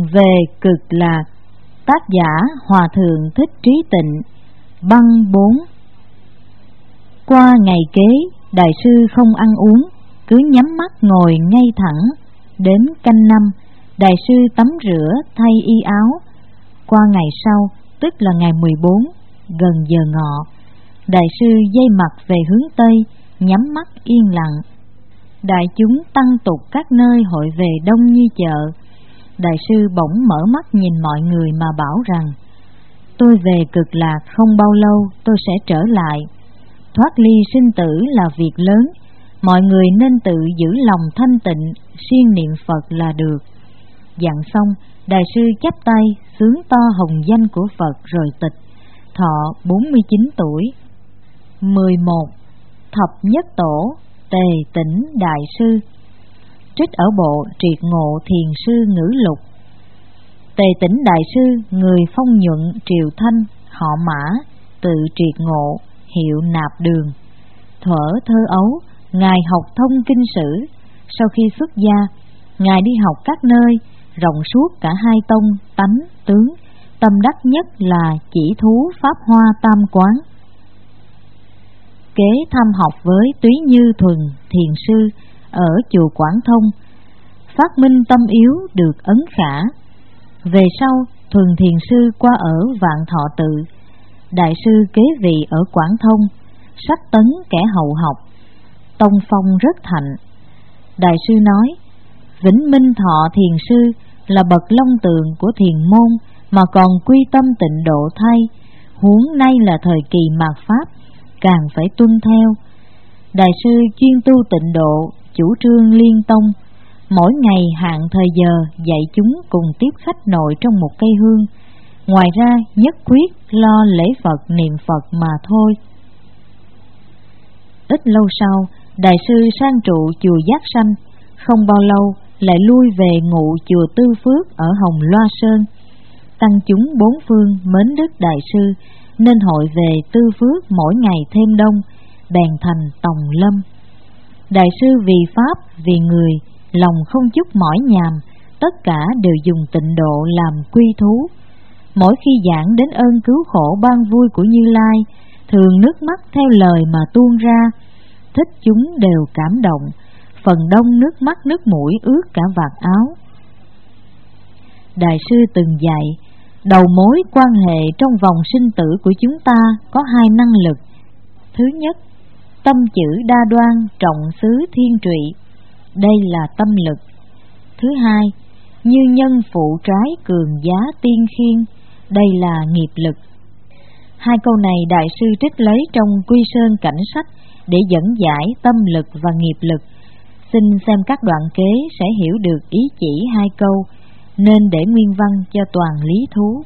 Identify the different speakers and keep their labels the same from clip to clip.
Speaker 1: về cực lạc. Tác giả Hòa Thượng Thích Trí Tịnh. Băng 4. Qua ngày kế, đại sư không ăn uống, cứ nhắm mắt ngồi ngay thẳng. Đến canh 5, đại sư tắm rửa thay y áo. Qua ngày sau, tức là ngày 14, gần giờ ngọ, đại sư dây mặt về hướng Tây, nhắm mắt yên lặng. Đại chúng tăng tục các nơi hội về đông như chợ. Đại sư bỗng mở mắt nhìn mọi người mà bảo rằng: tôi về cực lạc không bao lâu tôi sẽ trở lại. Thoát ly sinh tử là việc lớn, mọi người nên tự giữ lòng thanh tịnh, siêng niệm Phật là được. Dặn xong, đại sư chắp tay xướng to hồng danh của Phật rồi tịch, thọ 49 tuổi. 11. Thập nhất tổ Tề Tĩnh Đại Sư. Trích ở bộ Triệt Ngộ Thiền Sư Ngữ Lục. Tề Tĩnh Đại Sư, người Phong Nhuận Triều Thanh, họ Mã, tự Triệt Ngộ, hiệu Nạp Đường. Thuở thơ ấu, ngài học thông kinh sử. Sau khi xuất gia, ngài đi học các nơi, rộng suốt cả hai tông, tánh, tướng. Tâm đắc nhất là chỉ thú Pháp Hoa Tam Quán. Kế thăm học với Túy Như Thuần Thiền Sư ở chùa Quảng Thông, phát minh tâm yếu được ấn khả. Về sau, Thuần Thiền Sư qua ở Vạn Thọ Tự. Đại sư kế vị ở Quảng Thông, sách tấn kẻ hậu học, tông phong rất thạnh. Đại sư nói: Vĩnh Minh Thọ Thiền Sư là bậc long tượng của thiền môn mà còn quy tâm tịnh độ thay, huống nay là thời kỳ mạt Pháp, càng phải tuân theo. Đại sư chuyên tu tịnh độ, chủ trương liên tông, mỗi ngày hạn thời giờ dạy chúng cùng tiếp khách nội trong một cây hương. Ngoài ra nhất quyết lo lễ Phật niệm Phật mà thôi. Ít lâu sau, đại sư sang trụ chùa Giác Sanh, không bao lâu lại lui về ngụ chùa Tư Phước ở Hồng Loa Sơn. Tăng chúng bốn phương mến đức đại sư nên hội về Tư Phước mỗi ngày thêm đông, bèn thành Tòng Lâm. Đại sư vì Pháp, vì người, lòng không chút mỏi nhàm, tất cả đều dùng tịnh độ làm quy thú. Mỗi khi giảng đến ơn cứu khổ ban vui của Như Lai, thường nước mắt theo lời mà tuôn ra, thích chúng đều cảm động, phần đông nước mắt nước mũi ướt cả vạt áo. Đại sư từng dạy: đầu mối quan hệ trong vòng sinh tử của chúng ta có hai năng lực. Thứ nhất, tâm chữ đa đoan, trọng xứ thiên trụy, đây là tâm lực. Thứ hai, như nhân phụ trái cường giá tiên khiên, đây là nghiệp lực. Hai câu này đại sư trích lấy trong Quy Sơn Cảnh Sách để dẫn giải tâm lực và nghiệp lực. Xin xem các đoạn kế sẽ hiểu được ý chỉ hai câu, nên để nguyên văn cho toàn lý thú.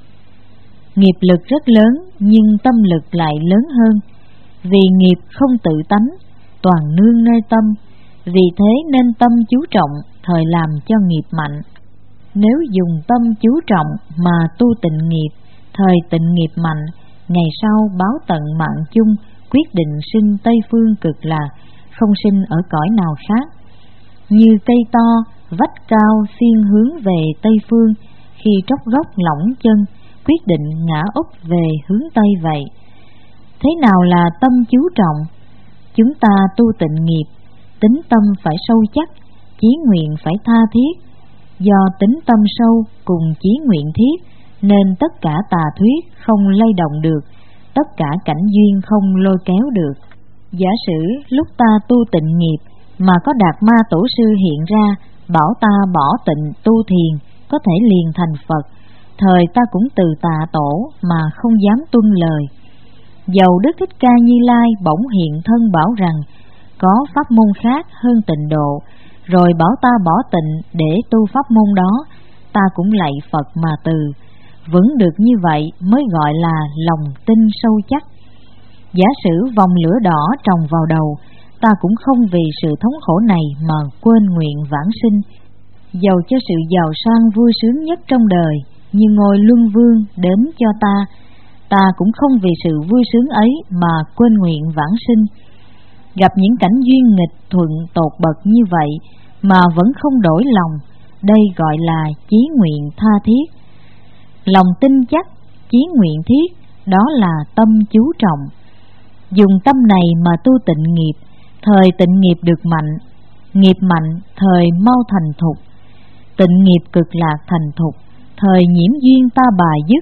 Speaker 1: Nghiệp lực rất lớn, nhưng tâm lực lại lớn hơn. Vì nghiệp không tự tánh, toàn nương nơi tâm. Vì thế nên tâm chú trọng, thời làm cho nghiệp mạnh. Nếu dùng tâm chú trọng mà tu tịnh nghiệp, thời tịnh nghiệp mạnh, ngày sau báo tận mạng chung, quyết định sinh Tây Phương Cực Lạc, không sinh ở cõi nào khác. Như cây to, vách cao xiên hướng về Tây Phương, khi tróc gốc lỏng chân, quyết định ngã úp về hướng Tây vậy. Thế nào là tâm chú trọng? Chúng ta tu tịnh nghiệp, tính tâm phải sâu chắc, chí nguyện phải tha thiết. Do tính tâm sâu cùng chí nguyện thiết, nên tất cả tà thuyết không lay động được, tất cả cảnh duyên không lôi kéo được. Giả sử lúc ta tu tịnh nghiệp mà có Đạt Ma Tổ Sư hiện ra, bảo ta bỏ tịnh tu thiền, có thể liền thành Phật, thời ta cũng từ tạ tổ mà không dám tuân lời. Dầu Đức Thích Ca Như Lai bỗng hiện thân bảo rằng có pháp môn khác hơn tịnh độ, rồi bảo ta bỏ tịnh để tu pháp môn đó, ta cũng lạy Phật mà từ. Vững được như vậy mới gọi là lòng tin sâu chắc. Giả sử vòng lửa đỏ trồng vào đầu, ta cũng không vì sự thống khổ này mà quên nguyện vãng sinh. Dầu cho sự giàu sang vui sướng nhất trong đời như ngôi luân vương đến cho ta, ta cũng không vì sự vui sướng ấy mà quên nguyện vãng sinh. Gặp những cảnh duyên nghịch thuận tột bậc như vậy mà vẫn không đổi lòng, đây gọi là chí nguyện tha thiết. Lòng tin chắc, chí nguyện thiết, đó là tâm chú trọng. Dùng tâm này mà tu tịnh nghiệp, thời tịnh nghiệp được mạnh, nghiệp mạnh thời mau thành thục, tịnh nghiệp cực lạc thành thục, thời nhiễm duyên ta bà dứt.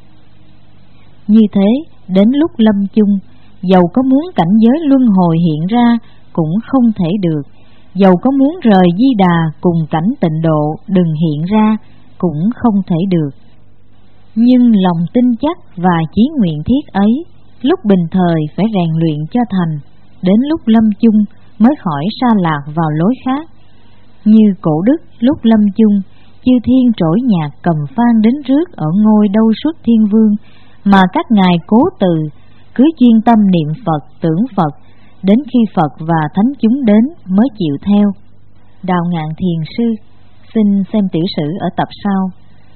Speaker 1: Như thế, đến lúc lâm chung, dầu có muốn cảnh giới luân hồi hiện ra cũng không thể được, dầu có muốn rời Di Đà cùng cảnh tịnh độ đừng hiện ra cũng không thể được. Nhưng lòng tin chắc và chí nguyện thiết ấy, lúc bình thời phải rèn luyện cho thành, đến lúc lâm chung mới khỏi sa lạc vào lối khác. Như cổ đức lúc lâm chung, chư thiên trỗi nhạc cầm vang đến rước ở ngôi Đâu Xuất Thiên Vương, mà các ngài cố từ, cứ chuyên tâm niệm Phật, tưởng Phật, đến khi Phật và thánh chúng đến mới chịu theo. Đào Ngạn Thiền Sư, xin xem tiểu sử ở tập sau.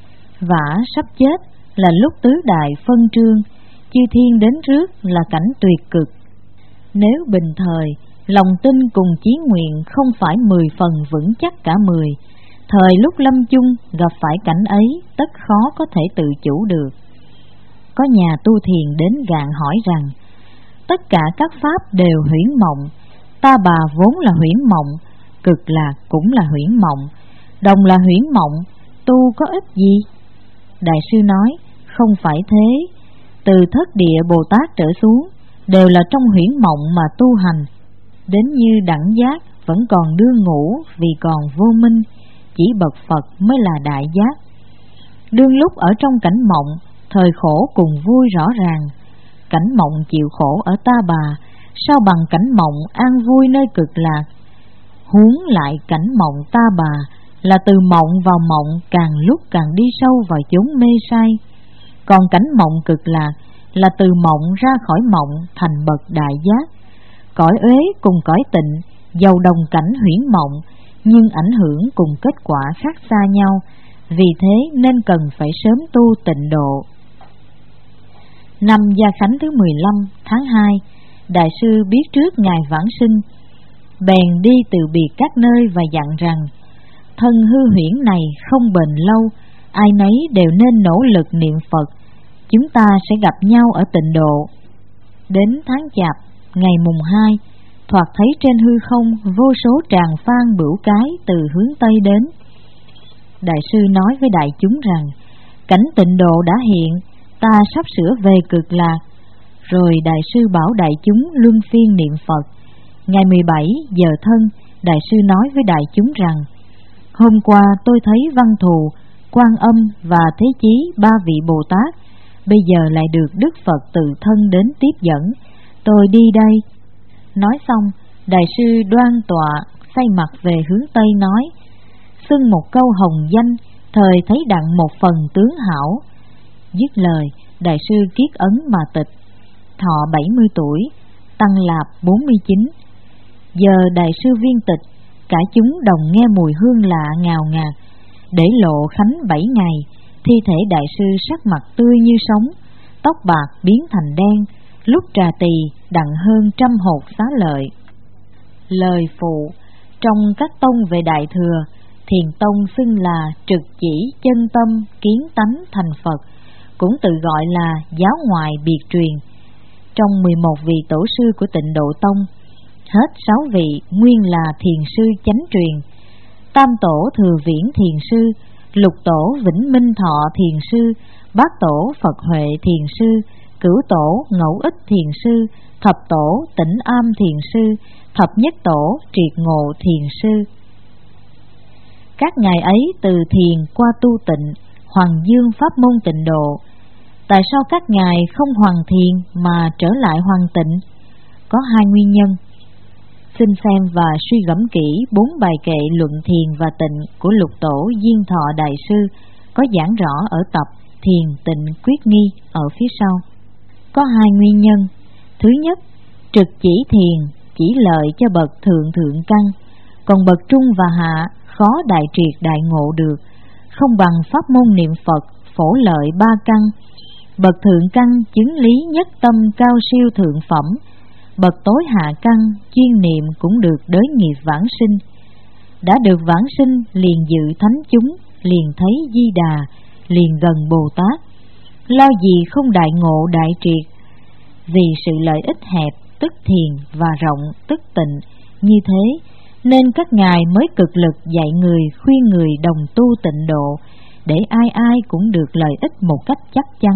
Speaker 1: Vả sắp chết là lúc tứ đại phân trương, chư thiên đến rước là cảnh tuyệt cực. Nếu bình thời, lòng tin cùng chí nguyện không phải 10 phần vững chắc cả 10, thời lúc lâm chung gặp phải cảnh ấy tất khó có thể tự chủ được. Có nhà tu thiền đến gạn hỏi rằng, tất cả các pháp đều huyễn mộng, ta bà vốn là huyễn mộng, cực lạc cũng là huyễn mộng, đồng là huyễn mộng, tu có ích gì? Đại sư nói, không phải thế, từ thất địa Bồ Tát trở xuống, đều là trong huyễn mộng mà tu hành, đến như đẳng giác vẫn còn đương ngủ vì còn vô minh, chỉ bậc Phật mới là đại giác. Đương lúc ở trong cảnh mộng, thời khổ cùng vui rõ ràng, cảnh mộng chịu khổ ở ta bà, sao bằng cảnh mộng an vui nơi cực lạc. Huống lại cảnh mộng ta bà là từ mộng vào mộng càng lúc càng đi sâu vào chốn mê say, còn cảnh mộng cực lạc là từ mộng ra khỏi mộng thành bậc đại giác. Cõi uế cùng cõi tịnh, dầu đồng cảnh huyễn mộng, nhưng ảnh hưởng cùng kết quả khác xa nhau, vì thế nên cần phải sớm tu tịnh độ. Năm Gia Khánh thứ 15 tháng 2, Đại sư biết trước ngày vãng sinh, bèn đi từ biệt các nơi và dặn rằng, thân hư huyễn này không bền lâu, ai nấy đều nên nỗ lực niệm Phật, chúng ta sẽ gặp nhau ở tịnh độ. Đến tháng Chạp, ngày mùng 2, thoạt thấy trên hư không vô số tràng phan bửu cái từ hướng Tây đến. Đại sư nói với đại chúng rằng, cảnh tịnh độ đã hiện, ta sắp sửa về cực lạc. Rồi đại sư bảo đại chúng luân phiên niệm Phật. Ngày 17 giờ thân, đại sư nói với đại chúng rằng, hôm qua tôi thấy Văn Thù, Quan Âm và Thế Chí 3 vị Bồ Tát, bây giờ lại được Đức Phật tự thân đến tiếp dẫn, tôi đi đây. Nói xong, đại sư đoan tọa, xoay mặt về hướng Tây nói, xưng một câu hồng danh, thời thấy đặng một phần tướng hảo. Dứt lời, đại sư kiết ấn mà tịch, thọ 70 tuổi, tăng lạp 49. Giờ đại sư viên tịch, cả chúng đồng nghe mùi hương lạ ngào ngạt. Để lộ khánh 7 ngày, thi thể đại sư sắc mặt tươi như sống, tóc bạc biến thành đen, lúc trà tỳ đặng hơn 100 hột xá lợi. Lời phụ, trong các tông về Đại Thừa, Thiền Tông xưng là trực chỉ chân tâm kiến tánh thành Phật, cũng tự gọi là giáo ngoại biệt truyền. Trong 11 vị tổ sư của Tịnh Độ Tông, hết 6 vị nguyên là thiền sư chánh truyền. Tam tổ Thừa Viễn Thiền Sư, lục tổ Vĩnh Minh Thọ Thiền Sư, bát tổ Phật Huệ Thiền Sư, cửu tổ Ngẫu Ích Thiền Sư, thập tổ Tĩnh Am Thiền Sư, thập nhất tổ Triệt Ngộ Thiền Sư. Các ngài ấy từ thiền qua tu tịnh, hoàng dương pháp môn tịnh độ. Tại sao các ngài không hoàn thiền mà trở lại hoàn tịnh? Có 2 nguyên nhân. Xin xem và suy gẫm kỹ 4 bài kệ luận thiền và tịnh của lục tổ Diên Thọ Đại Sư, có giảng rõ ở tập Thiền Tịnh Quyết Nghi ở phía sau. Có 2 nguyên nhân. Thứ nhất, trực chỉ thiền chỉ lợi cho bậc thượng thượng căn, còn bậc trung và hạ khó đại triệt đại ngộ được, không bằng pháp môn niệm Phật phổ lợi 3 căn. Bậc thượng căn chứng lý nhất tâm cao siêu thượng phẩm, bậc tối hạ căn chuyên niệm cũng được đới nghiệp vãng sinh. đã được vãng sinh liền dự thánh chúng, liền thấy Di Đà, liền gần Bồ Tát. Lo gì không đại ngộ đại triệt, vì sự lợi ích hẹp tức thiền và rộng tức tịnh. Như thế nên các ngài mới cực lực dạy người, khuyên người đồng tu tịnh độ, để ai ai cũng được lợi ích một cách chắc chắn.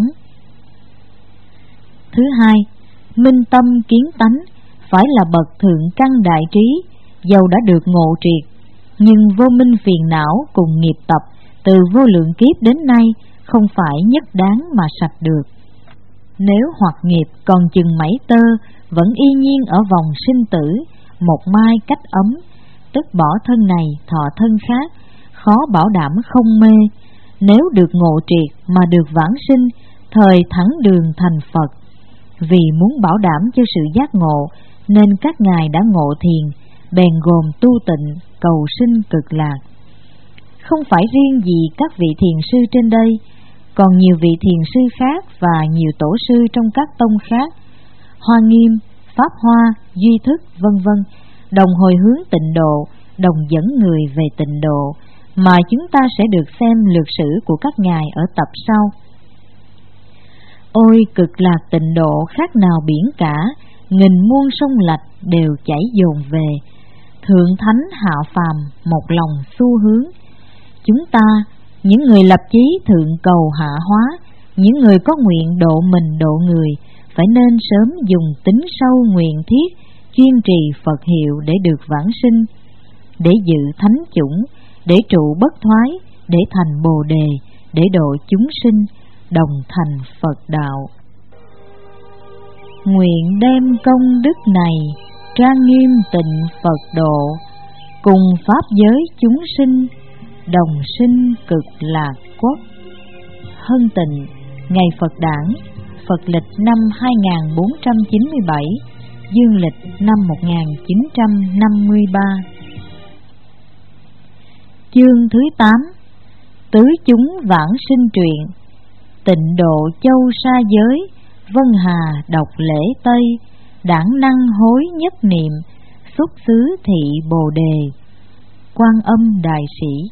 Speaker 1: Thứ hai, minh tâm kiến tánh phải là bậc thượng căn đại trí, dầu đã được ngộ triệt, nhưng vô minh phiền não cùng nghiệp tập từ vô lượng kiếp đến nay không phải nhất đáng mà sạch được. Nếu hoặc nghiệp còn chừng mảy tơ vẫn y nhiên ở vòng sinh tử, một mai cách ấm, tức bỏ thân này thọ thân khác, khó bảo đảm không mê. Nếu được ngộ triệt mà được vãng sinh, thời thẳng đường thành Phật. Vì muốn bảo đảm cho sự giác ngộ, nên các ngài đã ngộ thiền, bèn gồm tu tịnh, cầu sinh cực lạc. Không phải riêng gì các vị thiền sư trên đây, còn nhiều vị thiền sư khác và nhiều tổ sư trong các tông khác, Hoa Nghiêm, Pháp Hoa, Duy Thức, vân vân, đồng hồi hướng tịnh độ, đồng dẫn người về tịnh độ, mà chúng ta sẽ được xem lược sử của các ngài ở tập sau. Ôi cực lạc tịnh độ khác nào biển cả, nghìn muôn sông lạch đều chảy dồn về, thượng thánh hạ phàm một lòng xu hướng. Chúng ta, những người lập chí thượng cầu hạ hóa, những người có nguyện độ mình độ người, phải nên sớm dùng tính sâu nguyện thiết, chuyên trì Phật hiệu để được vãng sinh, để dự thánh chủng, để trụ bất thoái, để thành Bồ đề, để độ chúng sinh, đồng thành Phật đạo. Nguyện đem công đức này trang nghiêm tịnh Phật độ, cùng pháp giới chúng sinh, đồng sinh cực lạc quốc. Hân Tịnh, ngày Phật đản, Phật lịch năm 2497, dương lịch năm 1953. Chương thứ 8. Tứ chúng vãng sinh truyện. Tịnh độ châu sa giới, Vân Hà đọc lễ Tây, đản năng hối nhất niệm, xuất xứ thị Bồ đề. Quan Âm Đại Sĩ.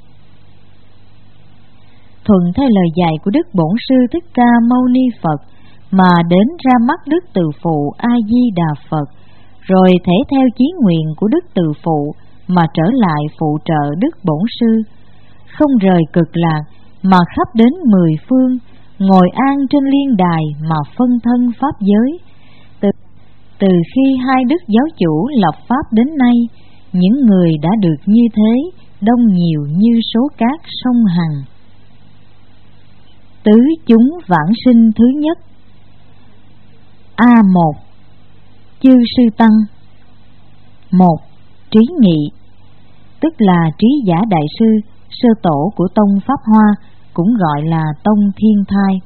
Speaker 1: Thuận theo lời dạy của Đức Bổn Sư Thích Ca Mâu Ni Phật mà đến ra mắt Đức Từ Phụ A Di Đà Phật, rồi thể theo chí nguyện của Đức Từ Phụ mà trở lại phụ trợ Đức Bổn Sư, không rời cực lạc mà khắp đến 10 phương, ngồi an trên liên đài mà phân thân pháp giới. Từ khi hai đức giáo chủ lập pháp đến nay, những người đã được như thế đông nhiều như số cát sông Hằng. Tứ chúng vãng sinh thứ nhất. A1. Chư Sư Tăng. 1. Trí Nghị, tức là Trí Giả Đại Sư, sơ tổ của tông Pháp Hoa, cũng gọi là tông Thiên Thai.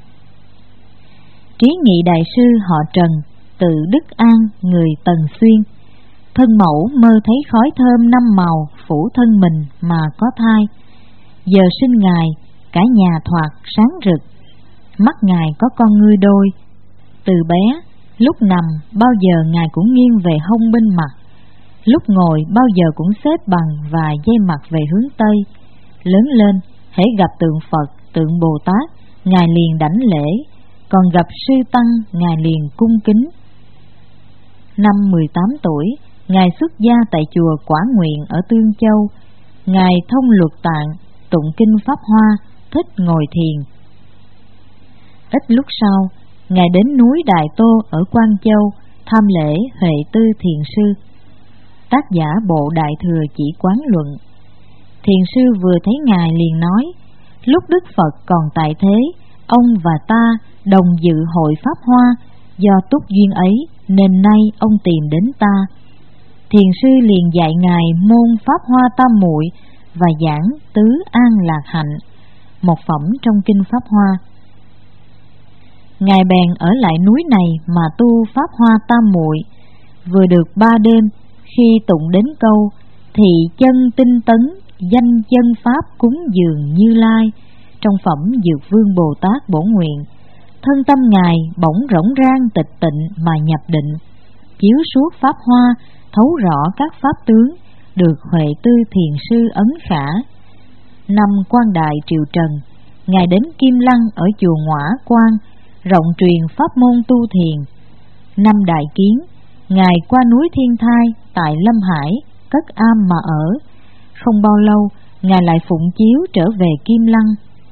Speaker 1: Trí Nghị Đại Sư họ Trần, tự Đức An, người Tần Xuyên. Thân mẫu mơ thấy khói thơm 5 màu phủ thân mình mà có thai. Giờ sinh ngài, cả nhà thoạt sáng rực. Mắt ngài có con ngươi đôi. Từ bé, lúc nằm bao giờ ngài cũng nghiêng về hông bên mặt, lúc ngồi bao giờ cũng xếp bằng và dây mặt về hướng Tây. Lớn lên, hễ gặp tượng Phật, tượng Bồ Tát, ngài liền đảnh lễ, còn gặp sư tăng, ngài liền cung kính. Năm 18 tuổi, ngài xuất gia tại chùa Quả Nguyện ở Tương Châu. Ngài thông luật tạng, tụng kinh Pháp Hoa, thích ngồi thiền. Ít lúc sau, ngài đến núi Đại Tô ở Quang Châu tham lễ Huệ Tư Thiền Sư. Tác giả bộ Đại Thừa Chỉ Quán Luận. Thiền sư vừa thấy ngài liền nói: lúc Đức Phật còn tại thế, ông và ta đồng dự hội Pháp Hoa, do túc duyên ấy nên nay ông tìm đến ta. Thiền sư liền dạy ngài môn Pháp Hoa Tam Muội và giảng Tứ An Lạc Hạnh, một phẩm trong kinh Pháp Hoa. Ngài bèn ở lại núi này mà tu Pháp Hoa Tam Muội. Vừa được 3 đêm, khi tụng đến câu thị chân tinh tấn, danh chân pháp cúng dường Như Lai trong phẩm Dược Vương Bồ Tát Bổn Nguyện, thân tâm ngài bỗng rỗng rang tịch tịnh mà nhập định, chiếu suốt Pháp Hoa, thấu rõ các pháp tướng, được Huệ Tư Thiền Sư ấn khả. Năm Quan Đại Triều Trần, Ngài đến Kim Lăng ở chùa Ngoã Quan, rộng truyền pháp môn tu thiền. Năm Đại Kiến, Ngài qua núi Thiên Thai tại Lâm Hải, cất am mà ở. Không bao lâu, Ngài lại phụng chiếu trở về Kim Lăng.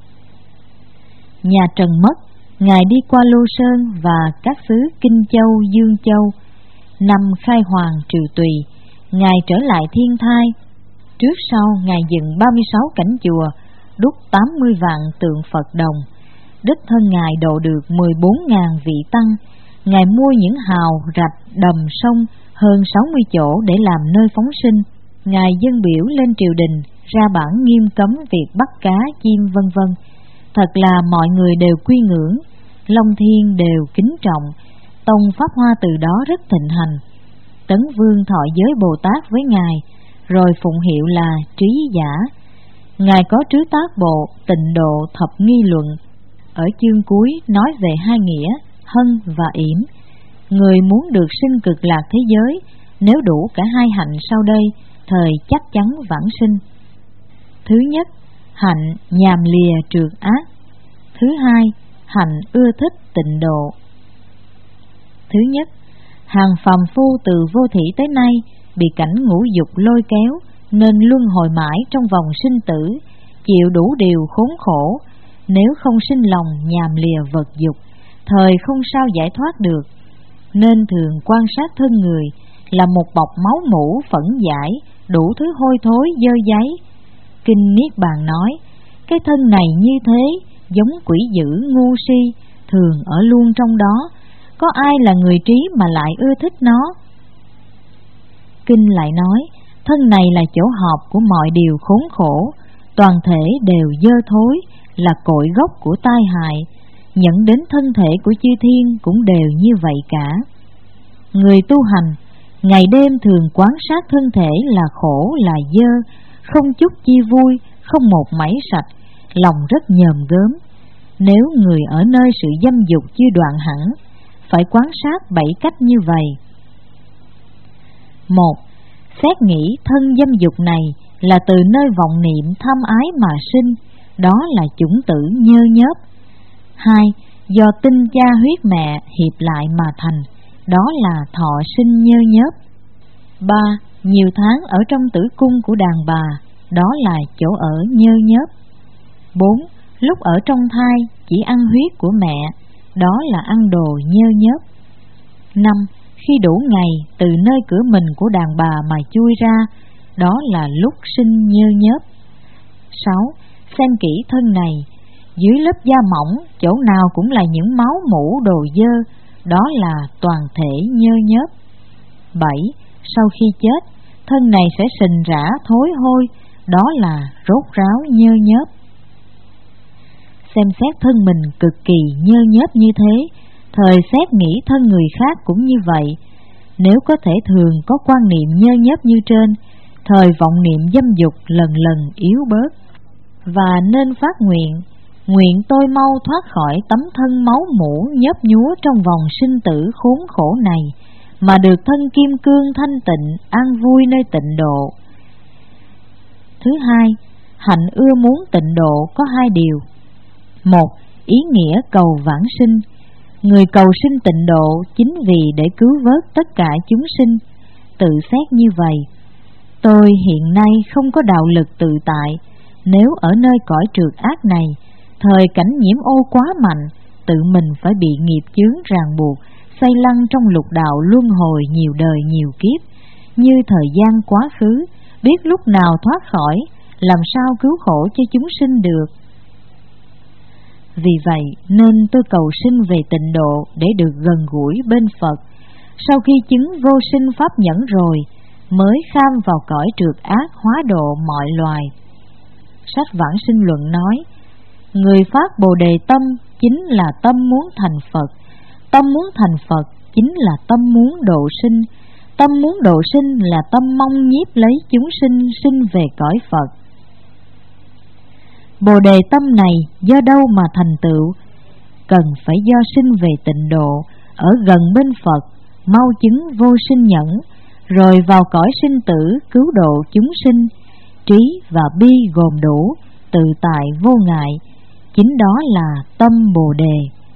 Speaker 1: Nhà Trần mất, Ngài đi qua Lô Sơn và các xứ Kinh Châu, Dương Châu. Năm Khai Hoàng Triều Tùy, Ngài trở lại Thiên Thai. Trước sau Ngài dựng 36 cảnh chùa, đúc 80 vạn tượng Phật đồng. Đích thân Ngài độ được 14.000 vị tăng. Ngài mua những hào, rạch, đầm, sông hơn 60 chỗ để làm nơi phóng sinh. Ngài dâng biểu lên triều đình, ra bản nghiêm cấm việc bắt cá, chim vân vân. Thật là mọi người đều quy ngưỡng, Long Thiên đều kính trọng. Tông Pháp Hoa từ đó rất thịnh hành. Tấn Vương thọ giới Bồ Tát với Ngài, rồi phụng hiệu là Trí Giả. Ngài có trứ tác bộ Tịnh Độ Thập Nghi Luận. Ở chương cuối nói về hai nghĩa hân và yểm. Người muốn được sinh cực lạc thế giới, nếu đủ cả hai hạnh sau đây, thời chắc chắn vãng sinh. Thứ nhất, hạnh nhàm lìa trượt ác. Thứ hai, hạnh ưa thích tịnh độ. Thứ nhất, hàng phàm phu từ vô thỉ tới nay bị cảnh ngũ dục lôi kéo, nên luân hồi mãi trong vòng sinh tử, chịu đủ điều khốn khổ. Nếu không sinh lòng nhàm lìa vật dục, thời không sao giải thoát được, nên thường quan sát thân người là một bọc máu mủ phẫn dãi, đủ thứ hôi thối dơ dáy. Kinh Niết Bàn nói, cái thân này như thế, giống quỷ dữ ngu si, thường ở luôn trong đó, có ai là người trí mà lại ưa thích nó. Kinh lại nói, thân này là chỗ họp của mọi điều khốn khổ, toàn thể đều dơ thối, là cội gốc của tai hại, dẫn đến thân thể của chư thiên cũng đều như vậy cả. Người tu hành, ngày đêm thường quan sát thân thể là khổ, là dơ, không chút chi vui, không một mảy sạch, lòng rất nhòm gớm. Nếu người ở nơi sự dâm dục chưa đoạn hẳn, phải quan sát 7 cách như vậy. 1. Xét nghĩ thân dâm dục này là từ nơi vọng niệm tham ái mà sinh, đó là chủng tử nhơ nhớp. 2. Do tinh cha huyết mẹ hiệp lại mà thành, đó là thọ sinh nhơ nhớp. 3. Nhiều tháng ở trong tử cung của đàn bà, đó là chỗ ở nhơ nhớp. 4. Lúc ở trong thai chỉ ăn huyết của mẹ, đó là ăn đồ nhơ nhớp. 5. Khi đủ ngày từ nơi cửa mình của đàn bà mà chui ra, đó là lúc sinh nhơ nhớp. 6. Xem kỹ thân này, dưới lớp da mỏng chỗ nào cũng là những máu mủ đồ dơ, đó là toàn thể nhơ nhớp. 7. Sau khi chết, thân này sẽ sình rã thối hôi, đó là rốt ráo nhơ nhớp. Xem xét thân mình cực kỳ nhơ nhớp như thế, thời xét nghĩ thân người khác cũng như vậy. Nếu có thể thường có quan niệm nhơ nhớp như trên, thời vọng niệm dâm dục lần lần yếu bớt. Và nên phát nguyện, nguyện tôi mau thoát khỏi tấm thân máu mủ nhớp nhúa trong vòng sinh tử khốn khổ này, mà được thân kim cương thanh tịnh, an vui nơi tịnh độ. Thứ hai, hạnh ưa muốn tịnh độ có hai điều. 1. Ý nghĩa cầu vãng sinh. Người cầu sinh tịnh độ chính vì để cứu vớt tất cả chúng sinh. Tự xét như vậy, tôi hiện nay không có đạo lực tự tại. Nếu ở nơi cõi trượt ác này, thời cảnh nhiễm ô quá mạnh, tự mình phải bị nghiệp chướng ràng buộc, xoay lăn trong lục đạo luân hồi nhiều đời nhiều kiếp. Như thời gian quá khứ, biết lúc nào thoát khỏi, làm sao cứu khổ cho chúng sinh được. Vì vậy nên tôi cầu sinh về tịnh độ để được gần gũi bên Phật. Sau khi chứng vô sinh pháp nhẫn rồi, mới kham vào cõi trượt ác hóa độ mọi loài. Sách Vãng Sinh Luận nói, người phát Bồ Đề tâm chính là tâm muốn thành Phật. Tâm muốn thành Phật chính là tâm muốn độ sinh. Tâm muốn độ sinh là tâm mong nhiếp lấy chúng sinh sinh về cõi Phật. Bồ Đề tâm này do đâu mà thành tựu? Cần phải do sinh về tịnh độ, ở gần bên Phật, mau chứng vô sinh nhẫn, rồi vào cõi sinh tử cứu độ chúng sinh. Trí và bi gồm đủ, tự tại vô ngại, chính đó là tâm Bồ Đề.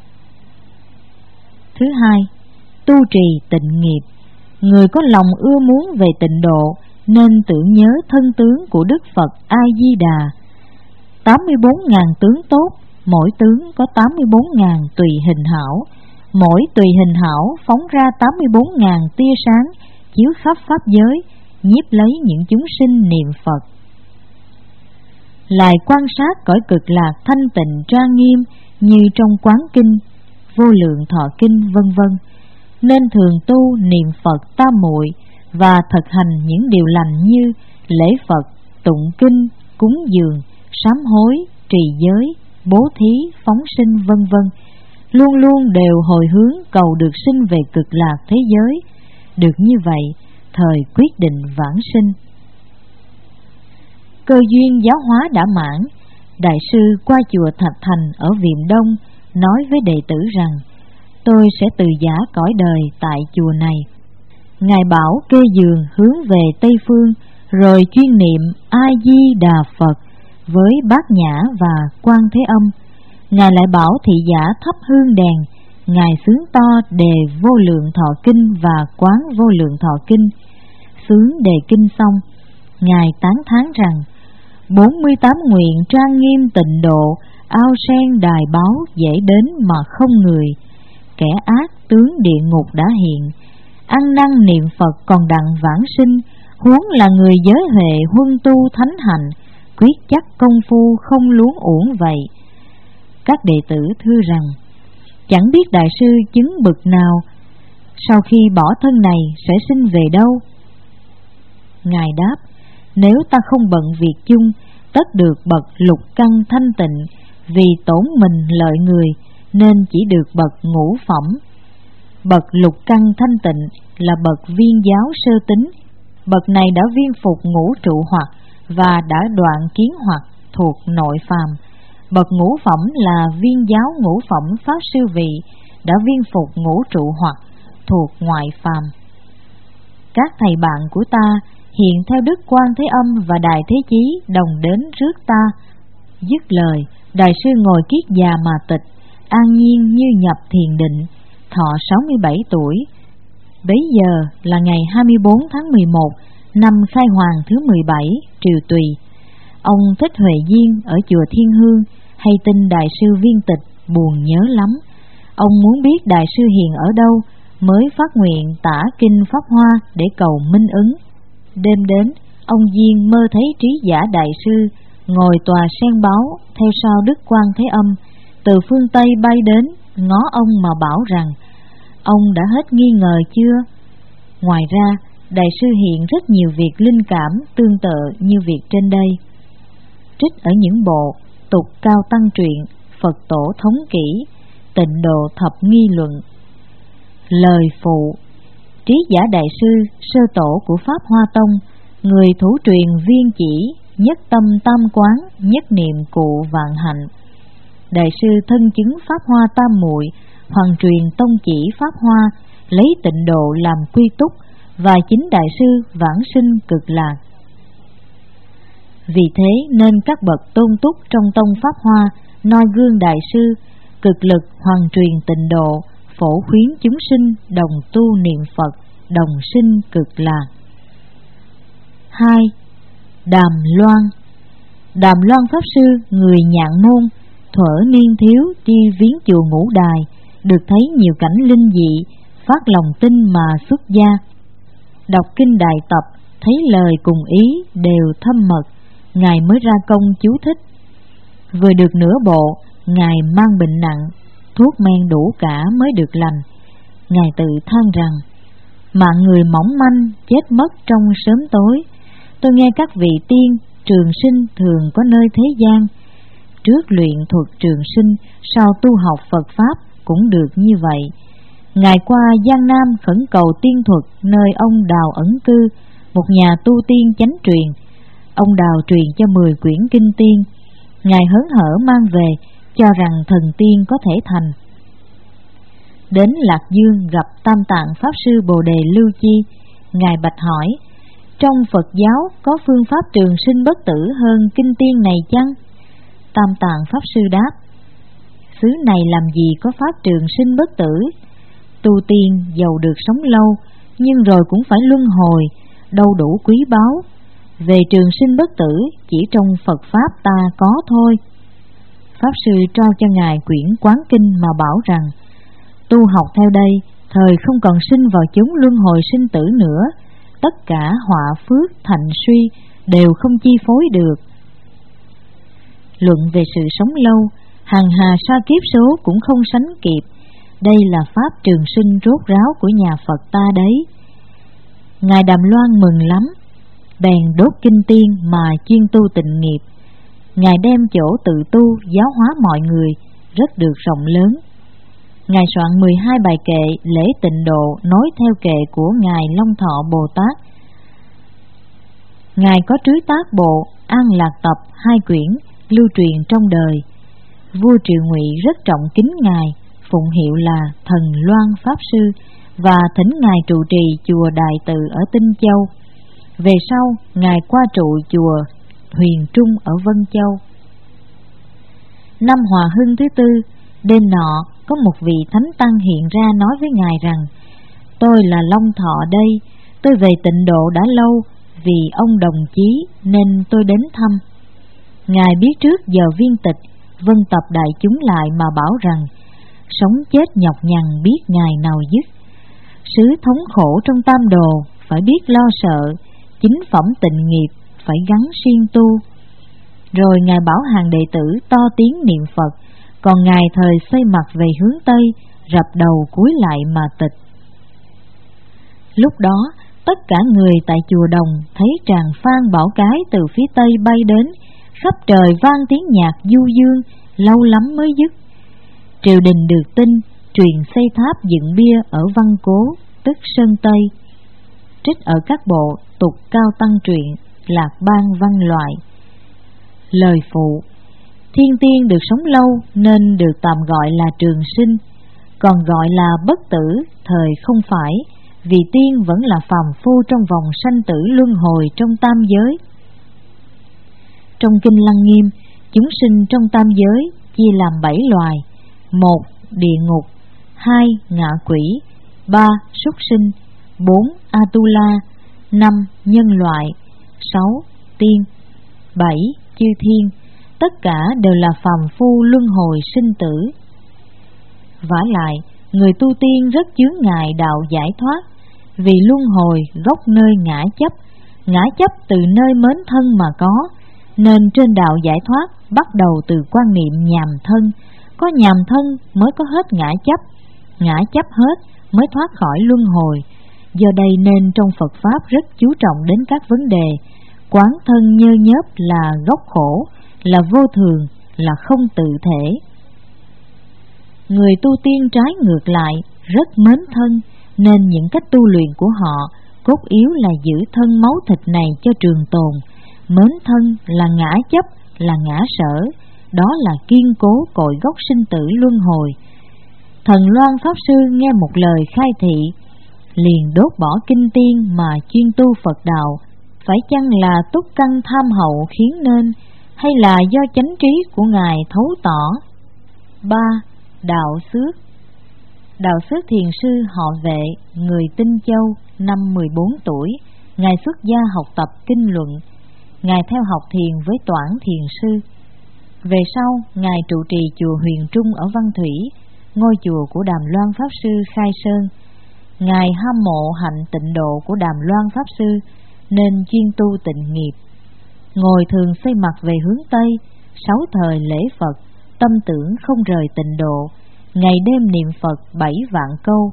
Speaker 1: Thứ hai, tu trì tịnh nghiệp. Người có lòng ưa muốn về tịnh độ nên tưởng nhớ thân tướng của Đức Phật A Di Đà. 84.000 tướng tốt, mỗi tướng có 84.000 tùy hình hảo, mỗi tùy hình hảo phóng ra 84.000 tia sáng chiếu khắp pháp giới, nhiếp lấy những chúng sinh niệm Phật. Lại quan sát cõi cực lạc thanh tịnh trang nghiêm như trong Quán Kinh, Vô Lượng Thọ Kinh vân vân, nên thường tu niệm Phật tam muội và thực hành những điều lành như lễ Phật, tụng kinh, cúng dường, sám hối, trì giới, bố thí, phóng sinh vân vân, luôn luôn đều hồi hướng cầu được sinh về cực lạc thế giới. Được như vậy, thời quyết định vãng sinh. Cơ duyên giáo hóa đã mãn, đại sư qua chùa Thạch Thành ở Việm Đông nói với đệ tử rằng: tôi sẽ từ giã cõi đời tại chùa này. Ngài bảo kê giường hướng về Tây Phương, rồi chuyên niệm A Di Đà Phật với Bát Nhã và Quan Thế Âm. Ngài lại bảo thị giả thắp hương đèn. Ngài xướng to đề Vô Lượng Thọ Kinh và Quán Vô Lượng Thọ Kinh. Xướng đề kinh xong, Ngài tán thán rằng: 48 nguyện trang nghiêm tịnh độ, ao sen đài báo dễ đến mà không người. Kẻ ác tướng địa ngục đã hiện, ăn năn niệm Phật còn đặng vãng sinh. Huống là người giới huệ huân tu thánh hạnh, quyết chắc công phu không luống uổng vậy. Các đệ tử thưa rằng: chẳng biết đại sư chứng bực nào, sau khi bỏ thân này sẽ sinh về đâu? Ngài đáp: nếu ta không bận việc chung, tất được bậc lục căn thanh tịnh, vì tổn mình lợi người nên chỉ được bậc ngũ phẩm. Bậc lục căn thanh tịnh là bậc viên giáo sơ tính. Bậc này đã viên phục ngũ trụ hoặc và đã đoạn kiến hoặc thuộc nội phàm. Bậc ngũ phẩm là viên giáo ngũ phẩm pháp sư vị, đã viên phục ngũ trụ hoặc thuộc ngoại phàm. Các thầy bạn của ta hiện theo Đức Quan Thế Âm và Đại Thế Chí đồng đến rước ta. Dứt lời, đại sư ngồi kiết già mà tịch, an nhiên như nhập thiền định, thọ 67 tuổi. Bấy giờ là ngày 24 tháng 11 năm Khai Hoàng thứ 17 Triều Tùy. Ông Thích Huệ Diên ở chùa Thiên Hương hay tin đại sư viên tịch, buồn nhớ lắm. Ông muốn biết đại sư hiện ở đâu, mới phát nguyện tả kinh Pháp Hoa để cầu minh ứng. Đêm đến, ông Diên mơ thấy Trí Giả đại sư ngồi tòa sen báo theo sau Đức Quan Thế Âm, từ phương Tây bay đến, ngó ông mà bảo rằng: ông đã hết nghi ngờ chưa? Ngoài ra, đại sư hiện rất nhiều việc linh cảm tương tự như việc trên đây. Trích ở những bộ Tục Cao Tăng Truyện, Phật Tổ Thống Kỷ, Tịnh Độ Thập Nghi Luận. Lời phụ: Trí Giả đại sư sơ tổ của Pháp Hoa Tông, người thủ truyền viên chỉ, nhất tâm tam quán, nhất niệm cụ vạn hạnh. Đại sư thân chứng Pháp Hoa tam muội, hoàng truyền tông chỉ Pháp Hoa, lấy tịnh độ làm quy túc, và chính đại sư vãng sinh cực lạc. Vì thế nên các bậc tôn túc trong tông Pháp Hoa noi gương đại sư, cực lực hoàng truyền tịnh độ, phổ khuyến chúng sinh đồng tu niệm Phật, đồng sinh cực lạc. 2. Đàm Loan. Đàm Loan Pháp Sư, người Nhạn Môn, thuở niên thiếu đi viếng chùa Ngũ Đài, được thấy nhiều cảnh linh dị, phát lòng tin mà xuất gia. Đọc kinh Đại Tập, thấy lời cùng ý đều thâm mật, Ngài mới ra công chú thích. Vừa được nửa bộ, Ngài mang bệnh nặng, thuốc men đủ cả mới được lành. Ngài tự than rằng: mạng người mỏng manh, chết mất trong sớm tối. Tôi nghe các vị tiên, trường sinh thường có nơi thế gian. Trước luyện thuật trường sinh, sau tu học Phật Pháp cũng được như vậy. Ngài qua Giang Nam khẩn cầu tiên thuật nơi ông Đào ẩn cư, một nhà tu tiên chánh truyền. Ông Đào truyền cho 10 quyển kinh tiên. Ngài hớn hở mang về, cho rằng thần tiên có thể thành. Đến Lạc Dương gặp Tam Tạng Pháp Sư Bồ Đề Lưu Chi, Ngài bạch hỏi: trong Phật giáo có phương pháp trường sinh bất tử hơn kinh tiên này chăng? Tam Tạng Pháp Sư đáp: xứ này làm gì có pháp trường sinh bất tử. Tu tiên giàu được sống lâu, nhưng rồi cũng phải luân hồi, đâu đủ quý báu. Về trường sinh bất tử chỉ trong Phật Pháp ta có thôi. Pháp Sư trao cho Ngài quyển Quán Kinh mà bảo rằng: tu học theo đây, thời không còn sinh vào chốn luân hồi sinh tử nữa, tất cả họa phước thành suy đều không chi phối được. Luận về sự sống lâu, hằng hà sa kiếp số cũng không sánh kịp. Đây là pháp trường sinh rốt ráo của nhà Phật ta đấy. Ngài Đàm Loan mừng lắm, bèn đốt kinh tiên mà chuyên tu tịnh nghiệp. Ngài đem chỗ tự tu giáo hóa mọi người rất được rộng lớn. Ngài soạn 12 bài kệ lễ tịnh độ nối theo kệ của Ngài Long Thọ Bồ Tát. Ngài có trứ tác bộ An Lạc Tập 2 quyển lưu truyền trong đời. Vua Triệu Ngụy rất trọng kính Ngài, phụng hiệu là Thần Loan Pháp Sư và thỉnh Ngài trụ trì chùa Đại Từ ở Tinh Châu. Về sau Ngài qua trụ chùa Huyền Trung ở Vân Châu. Năm Hòa Hưng thứ 4, đêm nọ có một vị thánh tăng hiện ra nói với Ngài rằng: tôi là Long Thọ đây, tôi về tịnh độ đã lâu, vì ông đồng chí nên tôi đến thăm. Ngài biết trước giờ viên tịch, vân tập đại chúng lại mà bảo rằng: sống chết nhọc nhằn biết ngày nào dứt. Sứ thống khổ trong tam đồ phải biết lo sợ, chính phẩm tịnh nghiệp phải gắn siêng tu. Rồi Ngài bảo hàng đệ tử to tiếng niệm Phật, còn Ngài thời xoay mặt về hướng Tây, rập đầu cúi lại mà tịch. Lúc đó tất cả người tại chùa Đồng thấy tràng phan bảo cái từ phía Tây bay đến, khắp trời vang tiếng nhạc du dương, lâu lắm mới dứt. Triều đình được tin, truyền xây tháp dựng bia ở Văn Cố, tức Sơn Tây. Trích ở các bộ tục cao tăng truyện, lạc ban văn loại. Lời phụ: thiên tiên được sống lâu nên được tạm gọi là trường sinh, còn gọi là bất tử thời không phải, vì tiên vẫn là phàm phu trong vòng sanh tử luân hồi trong tam giới. Trong Kinh Lăng Nghiêm, chúng sinh trong tam giới chia làm 7 loài: 1. Địa ngục, 2. Ngạ quỷ, 3. Súc sinh, 4. Atula, 5. Nhân loại, 6. Tiên, 7. Chư thiên, tất cả đều là phàm phu luân hồi sinh tử. Vả lại, người tu tiên rất chướng ngại đạo giải thoát, vì luân hồi gốc nơi ngã chấp từ nơi mến thân mà có, nên trên đạo giải thoát bắt đầu từ quan niệm nhàm thân, có nhàm thân mới có hết ngã chấp hết mới thoát khỏi luân hồi. Do đây nên trong Phật Pháp rất chú trọng đến các vấn đề quán thân nhơ nhớp là gốc khổ, là vô thường, là không tự thể. Người tu tiên trái ngược lại, rất mến thân, nên những cách tu luyện của họ cốt yếu là giữ thân máu thịt này cho trường tồn. Mến thân là ngã chấp, là ngã sở, đó là kiên cố cội gốc sinh tử luân hồi. Thần Loan Pháp Sư nghe một lời khai thị, liền đốt bỏ kinh tiên mà chuyên tu Phật đạo. Phải chăng là túc căn tham hậu khiến nên, hay là do chánh trí của Ngài thấu tỏ? 3. Đạo Xước. Đạo Xước thiền sư họ Vệ, người Tinh Châu, năm 14 tuổi, Ngài xuất gia học tập kinh luận. Ngài theo học thiền với Toản thiền sư. Về sau, Ngài trụ trì chùa Huyền Trung ở Văn Thủy, ngôi chùa của Đàm Loan Pháp Sư khai sơn. Ngài ham mộ hạnh tịnh độ của Đàm Loan Pháp Sư, nên chuyên tu tịnh nghiệp. Ngồi thường xoay mặt về hướng Tây, 6 thời lễ Phật, tâm tưởng không rời tịnh độ, ngày đêm niệm Phật 7 vạn câu.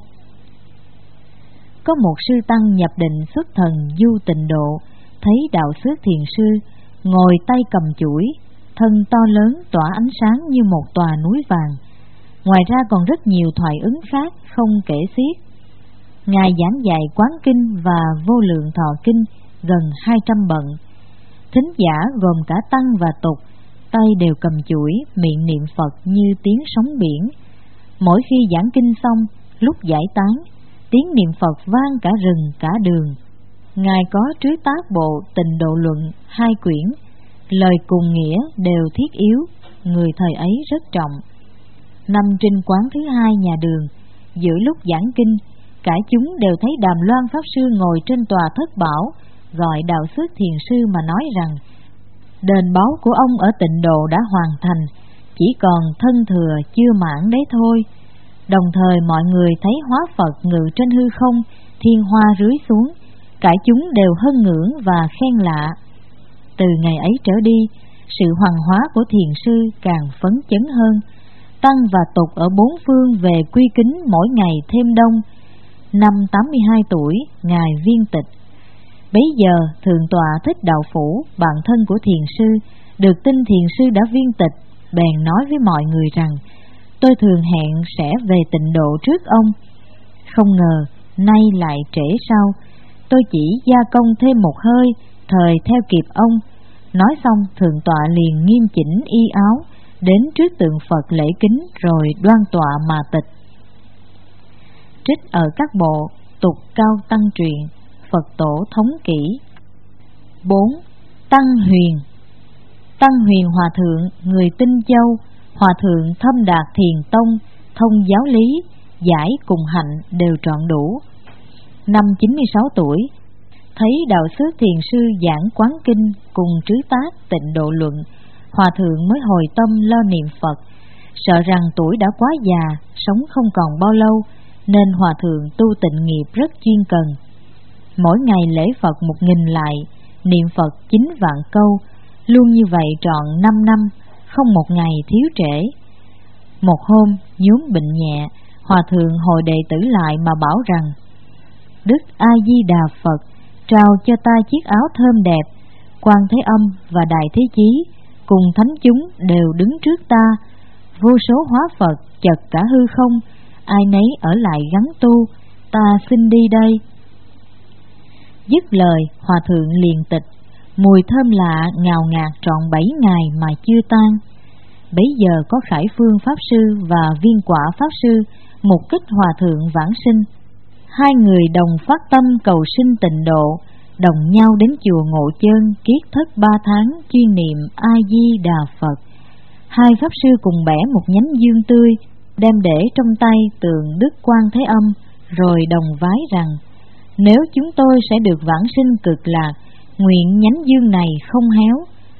Speaker 1: Có một sư tăng nhập định xuất thần du tịnh độ, thấy đạo xước thiền sư ngồi tay cầm chuỗi, thân to lớn tỏa ánh sáng như một tòa núi vàng. Ngoài ra còn rất nhiều thoại ứng khác không kể xiết. Ngài giảng dạy Quán Kinh và Vô Lượng Thọ Kinh gần 200 bận. Thính giả gồm cả tăng và tục, tay đều cầm chuỗi, miệng niệm Phật như tiếng sóng biển. Mỗi khi giảng kinh xong, lúc giải tán, tiếng niệm Phật vang cả rừng cả đường, Ngài có trứ tác bộ Tịnh Độ Luận 2 quyển, lời cùng nghĩa đều thiết yếu, người thời ấy rất trọng. Năm trinh quán thứ 2 nhà Đường, giữa lúc giảng kinh, cả chúng đều thấy Đàm Loan Pháp Sư ngồi trên tòa thất bảo, gọi Đạo Xước Thiền Sư mà nói rằng đền báu của ông ở Tịnh Độ đã hoàn thành, chỉ còn thân thừa chưa mãn đấy thôi. Đồng thời mọi người thấy hóa Phật ngự trên hư không, thiên hoa rưới xuống, cả chúng đều hân ngưỡng và khen lạ. Từ ngày ấy trở đi, sự hoàng hóa của thiền sư càng phấn chấn hơn. Tăng và tục ở bốn phương về quy kính mỗi ngày thêm đông. Năm 82 tuổi, Ngài viên tịch. Bấy giờ Thượng tọa Thích Đạo Phủ, bạn thân của thiền sư, được tin thiền sư đã viên tịch, bèn nói với mọi người rằng tôi thường hẹn sẽ về Tịnh Độ trước ông. Không ngờ nay lại trễ sau, tôi chỉ gia công thêm một hơi, thời theo kịp ông. Nói xong, Thượng tọa liền nghiêm chỉnh y áo, đến trước tượng Phật lễ kính rồi đoan tọa mà tịch. Trích ở các bộ Tục Cao Tăng Truyện, Phật Tổ Thống Kỷ. 4. Tăng Huyền. Tăng Huyền Hòa Thượng, người Tinh Châu, Hòa Thượng thâm đạt Thiền Tông, thông giáo lý, giải cùng hạnh đều trọn đủ. Năm 96 tuổi, thấy Đạo Xước Thiền Sư giảng quán kinh cùng trứ tác Tịnh Độ Luận, Hòa Thượng mới hồi tâm lo niệm Phật. Sợ rằng tuổi đã quá già, sống không còn bao lâu, nên Hòa Thượng tu tịnh nghiệp rất chuyên cần. Mỗi ngày lễ Phật 1000 lại, niệm Phật 9 vạn câu, luôn như vậy trọn 5 năm, không một ngày thiếu trễ. Một hôm, nhúm bệnh nhẹ, Hòa Thượng hồi đệ tử lại mà bảo rằng: Đức A Di Đà Phật trao cho ta chiếc áo thơm đẹp, Quan Thế Âm và Đại Thế Chí cùng thánh chúng đều đứng trước ta, vô số hóa Phật chật cả hư không, ai nấy ở lại gắn tu, ta xin đi đây. Dứt lời, Hòa Thượng liền tịch. Mùi thơm lạ ngào ngạt trọn 7 ngày mà chưa tan. Bấy giờ có Khải Phương Pháp Sư và Viên Quả Pháp Sư mục kích Hòa Thượng vãng sinh. Hai người đồng phát tâm cầu sinh Tịnh Độ, đồng nhau đến chùa Ngộ Chân kiết thất 3 tháng chuyên niệm A Di Đà Phật. Hai Pháp Sư cùng bẻ một nhánh dương tươi, đem để trong tay tượng Đức Quan Thế Âm, rồi đồng vái rằng: Nếu chúng tôi sẽ được vãng sinh cực lạc, nguyện nhánh dương này không héo.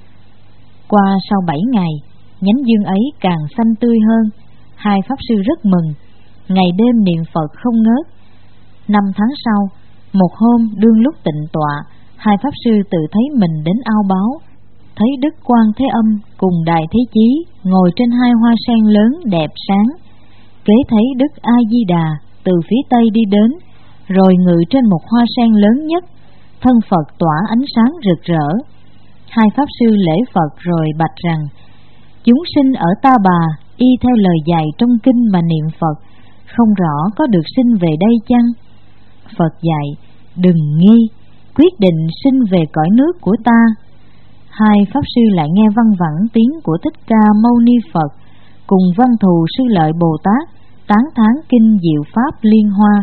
Speaker 1: Qua sau 7 ngày, nhánh dương ấy càng xanh tươi hơn. Hai Pháp Sư rất mừng, ngày đêm niệm Phật không ngớt. 5 tháng sau, một hôm đương lúc tịnh tọa, hai Pháp Sư tự thấy mình đến ao báo, thấy Đức Quan Thế Âm cùng Đại Thế Chí ngồi trên hai hoa sen lớn đẹp sáng. Kế thấy Đức A Di Đà từ phía tây đi đến, rồi ngự trên một hoa sen lớn nhất, thân Phật tỏa ánh sáng rực rỡ. Hai Pháp Sư lễ Phật rồi bạch rằng: Chúng sinh ở Ta Bà y theo lời dạy trong kinh mà niệm Phật, không rõ có được sinh về đây chăng? Phật dạy: Đừng nghi, quyết định sinh về cõi nước của ta. Hai Pháp Sư lại nghe văng vẳng tiếng của Thích Ca Mâu Ni Phật cùng Văn Thù Sư Lợi Bồ Tát tán thán kinh diệu pháp liên hoa.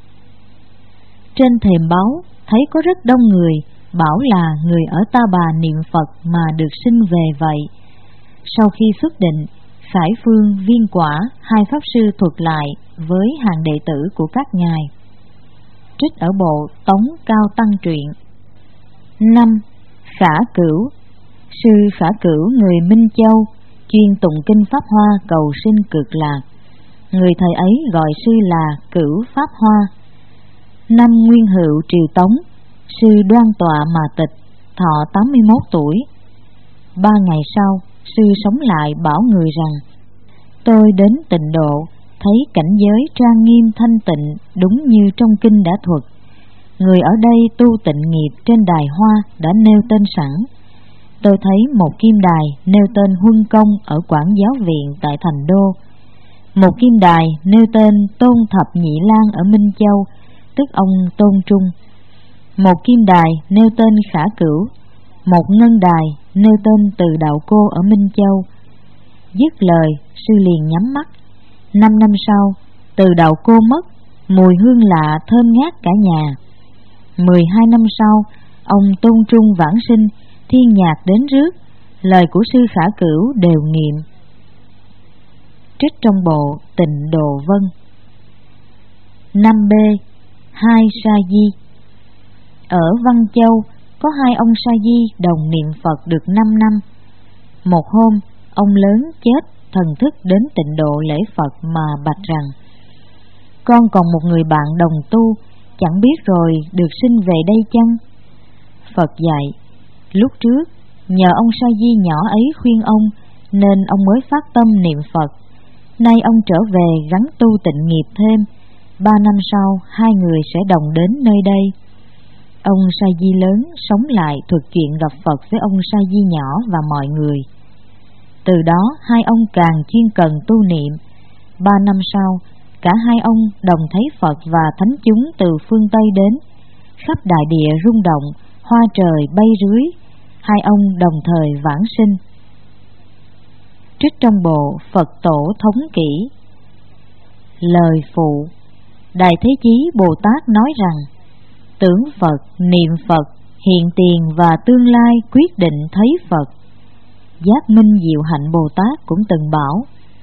Speaker 1: Trên thềm báu thấy có rất đông người, bảo là người ở Ta Bà niệm Phật mà được sinh về vậy. Sau khi xuất định, Khải Phương, Viên Quả, hai Pháp Sư thuật lại với hàng đệ tử của các ngài. Trích ở bộ Tống Cao Tăng Truyện. 5. Khả Cửu. Sư Khả Cửu người Minh Châu, chuyên tụng kinh Pháp Hoa cầu sinh cực lạc. Người thời ấy gọi sư là Cửu Pháp Hoa. Năm Nguyên Hữu Triều Tống, sư đoan tọa mà tịch, thọ 81 tuổi. 3 ngày sau, sư sống lại bảo người rằng: Tôi đến Tịnh Độ, thấy cảnh giới trang nghiêm thanh tịnh đúng như trong kinh đã thuật. Người ở đây tu tịnh nghiệp trên đài hoa đã nêu tên sẵn. Tôi thấy một kim đài nêu tên Huân Công ở Quảng Giáo Viện tại Thành Đô, một kim đài nêu tên Tôn Thập Nhị Lang ở Minh Châu, tức ông Tôn Trung, một kim đài nêu tên Khả Cửu, một ngân đài nêu tên Từ Đạo Cô ở Minh Châu. Dứt lời, sư liền nhắm mắt. 5 năm sau, Từ Đạo Cô mất, mùi hương lạ thơm ngát cả nhà. 12 năm sau, ông tôn trung vãng sinh, thiên nhạc đến rước, lời của sư Khả Cửu đều nghiệm. Trích trong bộ Tịnh Độ Vân. 5B. Hai Sa Di. Ở Văn Châu có hai ông Sa Di đồng niệm Phật được 5 năm. Một hôm, ông lớn chết, thần thức đến Tịnh Độ lễ Phật mà bạch rằng: con còn một người bạn đồng tu, chẳng biết rồi được sinh về đây chăng? Phật dạy: lúc trước nhờ ông Sa Di nhỏ ấy khuyên ông, nên ông mới phát tâm niệm Phật. Nay ông trở về gắn tu tịnh nghiệp thêm, 3 năm sau hai người sẽ đồng đến nơi đây. Ông Sa Di lớn sống lại thuật chuyện gặp Phật với ông Sa Di nhỏ và mọi người. Từ đó hai ông càng chuyên cần tu niệm. 3 năm sau, cả hai ông đồng thấy Phật và thánh chúng từ phương Tây đến, khắp đại địa rung động, hoa trời bay rưới, hai ông đồng thời vãng sinh. Trích trong bộ Phật Tổ Thống Kỷ. Lời phụ. Đại Thế Chí Bồ Tát nói rằng: tưởng Phật, niệm Phật, hiện tiền và tương lai quyết định thấy Phật. Giác Minh Diệu Hạnh Bồ Tát cũng từng bảo: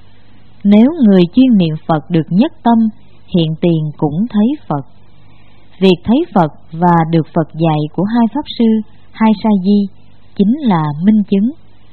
Speaker 1: nếu người chuyên niệm Phật được nhất tâm, hiện tiền cũng thấy Phật. Việc thấy Phật và được Phật dạy của hai Pháp Sư, hai Sa Di chính là minh chứng.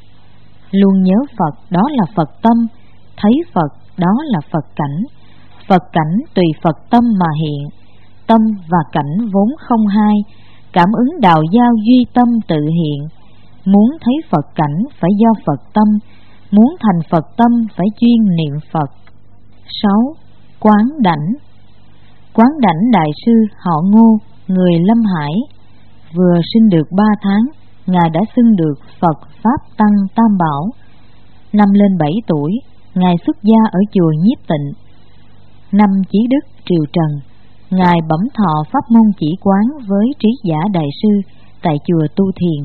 Speaker 1: Luôn nhớ Phật đó là Phật tâm, thấy Phật đó là Phật cảnh. Phật cảnh tùy Phật tâm mà hiện, tâm và cảnh vốn không hai, cảm ứng đạo giao duy tâm tự hiện. Muốn thấy Phật cảnh phải do Phật tâm, muốn thành Phật tâm phải chuyên niệm Phật. 6. Quán Đảnh. Quán Đảnh đại sư họ Ngô, người Lâm Hải, vừa sinh được 3 tháng, Ngài đã xưng được Phật Pháp Tăng Tam Bảo. Năm lên 7 tuổi, Ngài xuất gia ở chùa Nhiếp Tịnh. Năm Chí Đức triều Trần, Ngài bẩm thọ pháp môn chỉ quán với Trí Giả đại sư tại chùa Tu Thiền.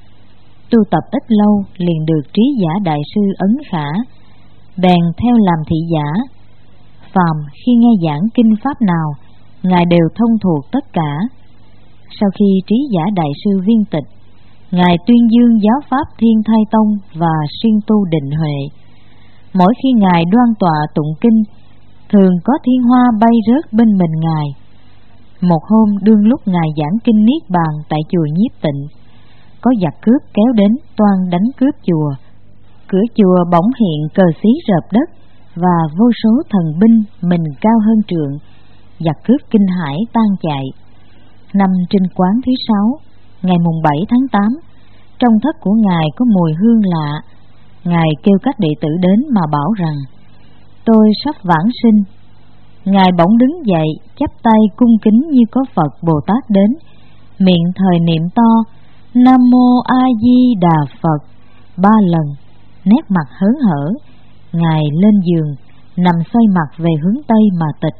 Speaker 1: Tu tập ít lâu liền được Trí Giả đại sư ấn khả, bèn theo làm thị giả. Phàm khi nghe giảng kinh pháp nào, Ngài đều thông thuộc tất cả. Sau khi Trí Giả đại sư viên tịch, Ngài tuyên dương giáo pháp Thiên Thai Tông và siêng tu định huệ. Mỗi khi Ngài đoan tọa tụng kinh, thường có thiên hoa bay rớt bên mình Ngài. Một hôm đương lúc Ngài giảng kinh Niết Bàn tại chùa Nhiếp Tịnh, có giặc cướp kéo đến toan đánh cướp chùa. Cửa chùa bỗng hiện cờ xí rợp đất và vô số thần binh mình cao hơn trượng. Giặc cướp kinh hãi tan chạy. Năm Trinh Quán thứ 6, ngày mùng 7 tháng 8, trong thất của Ngài có mùi hương lạ. Ngài kêu các đệ tử đến mà bảo rằng: tôi sắp vãng sinh. Ngài bỗng đứng dậy, chắp tay cung kính như có Phật Bồ Tát đến, miệng thời niệm to: Nam Mô A Di Đà Phật 3 lần, nét mặt hớn hở. Ngài lên giường, nằm xoay mặt về hướng Tây mà tịch.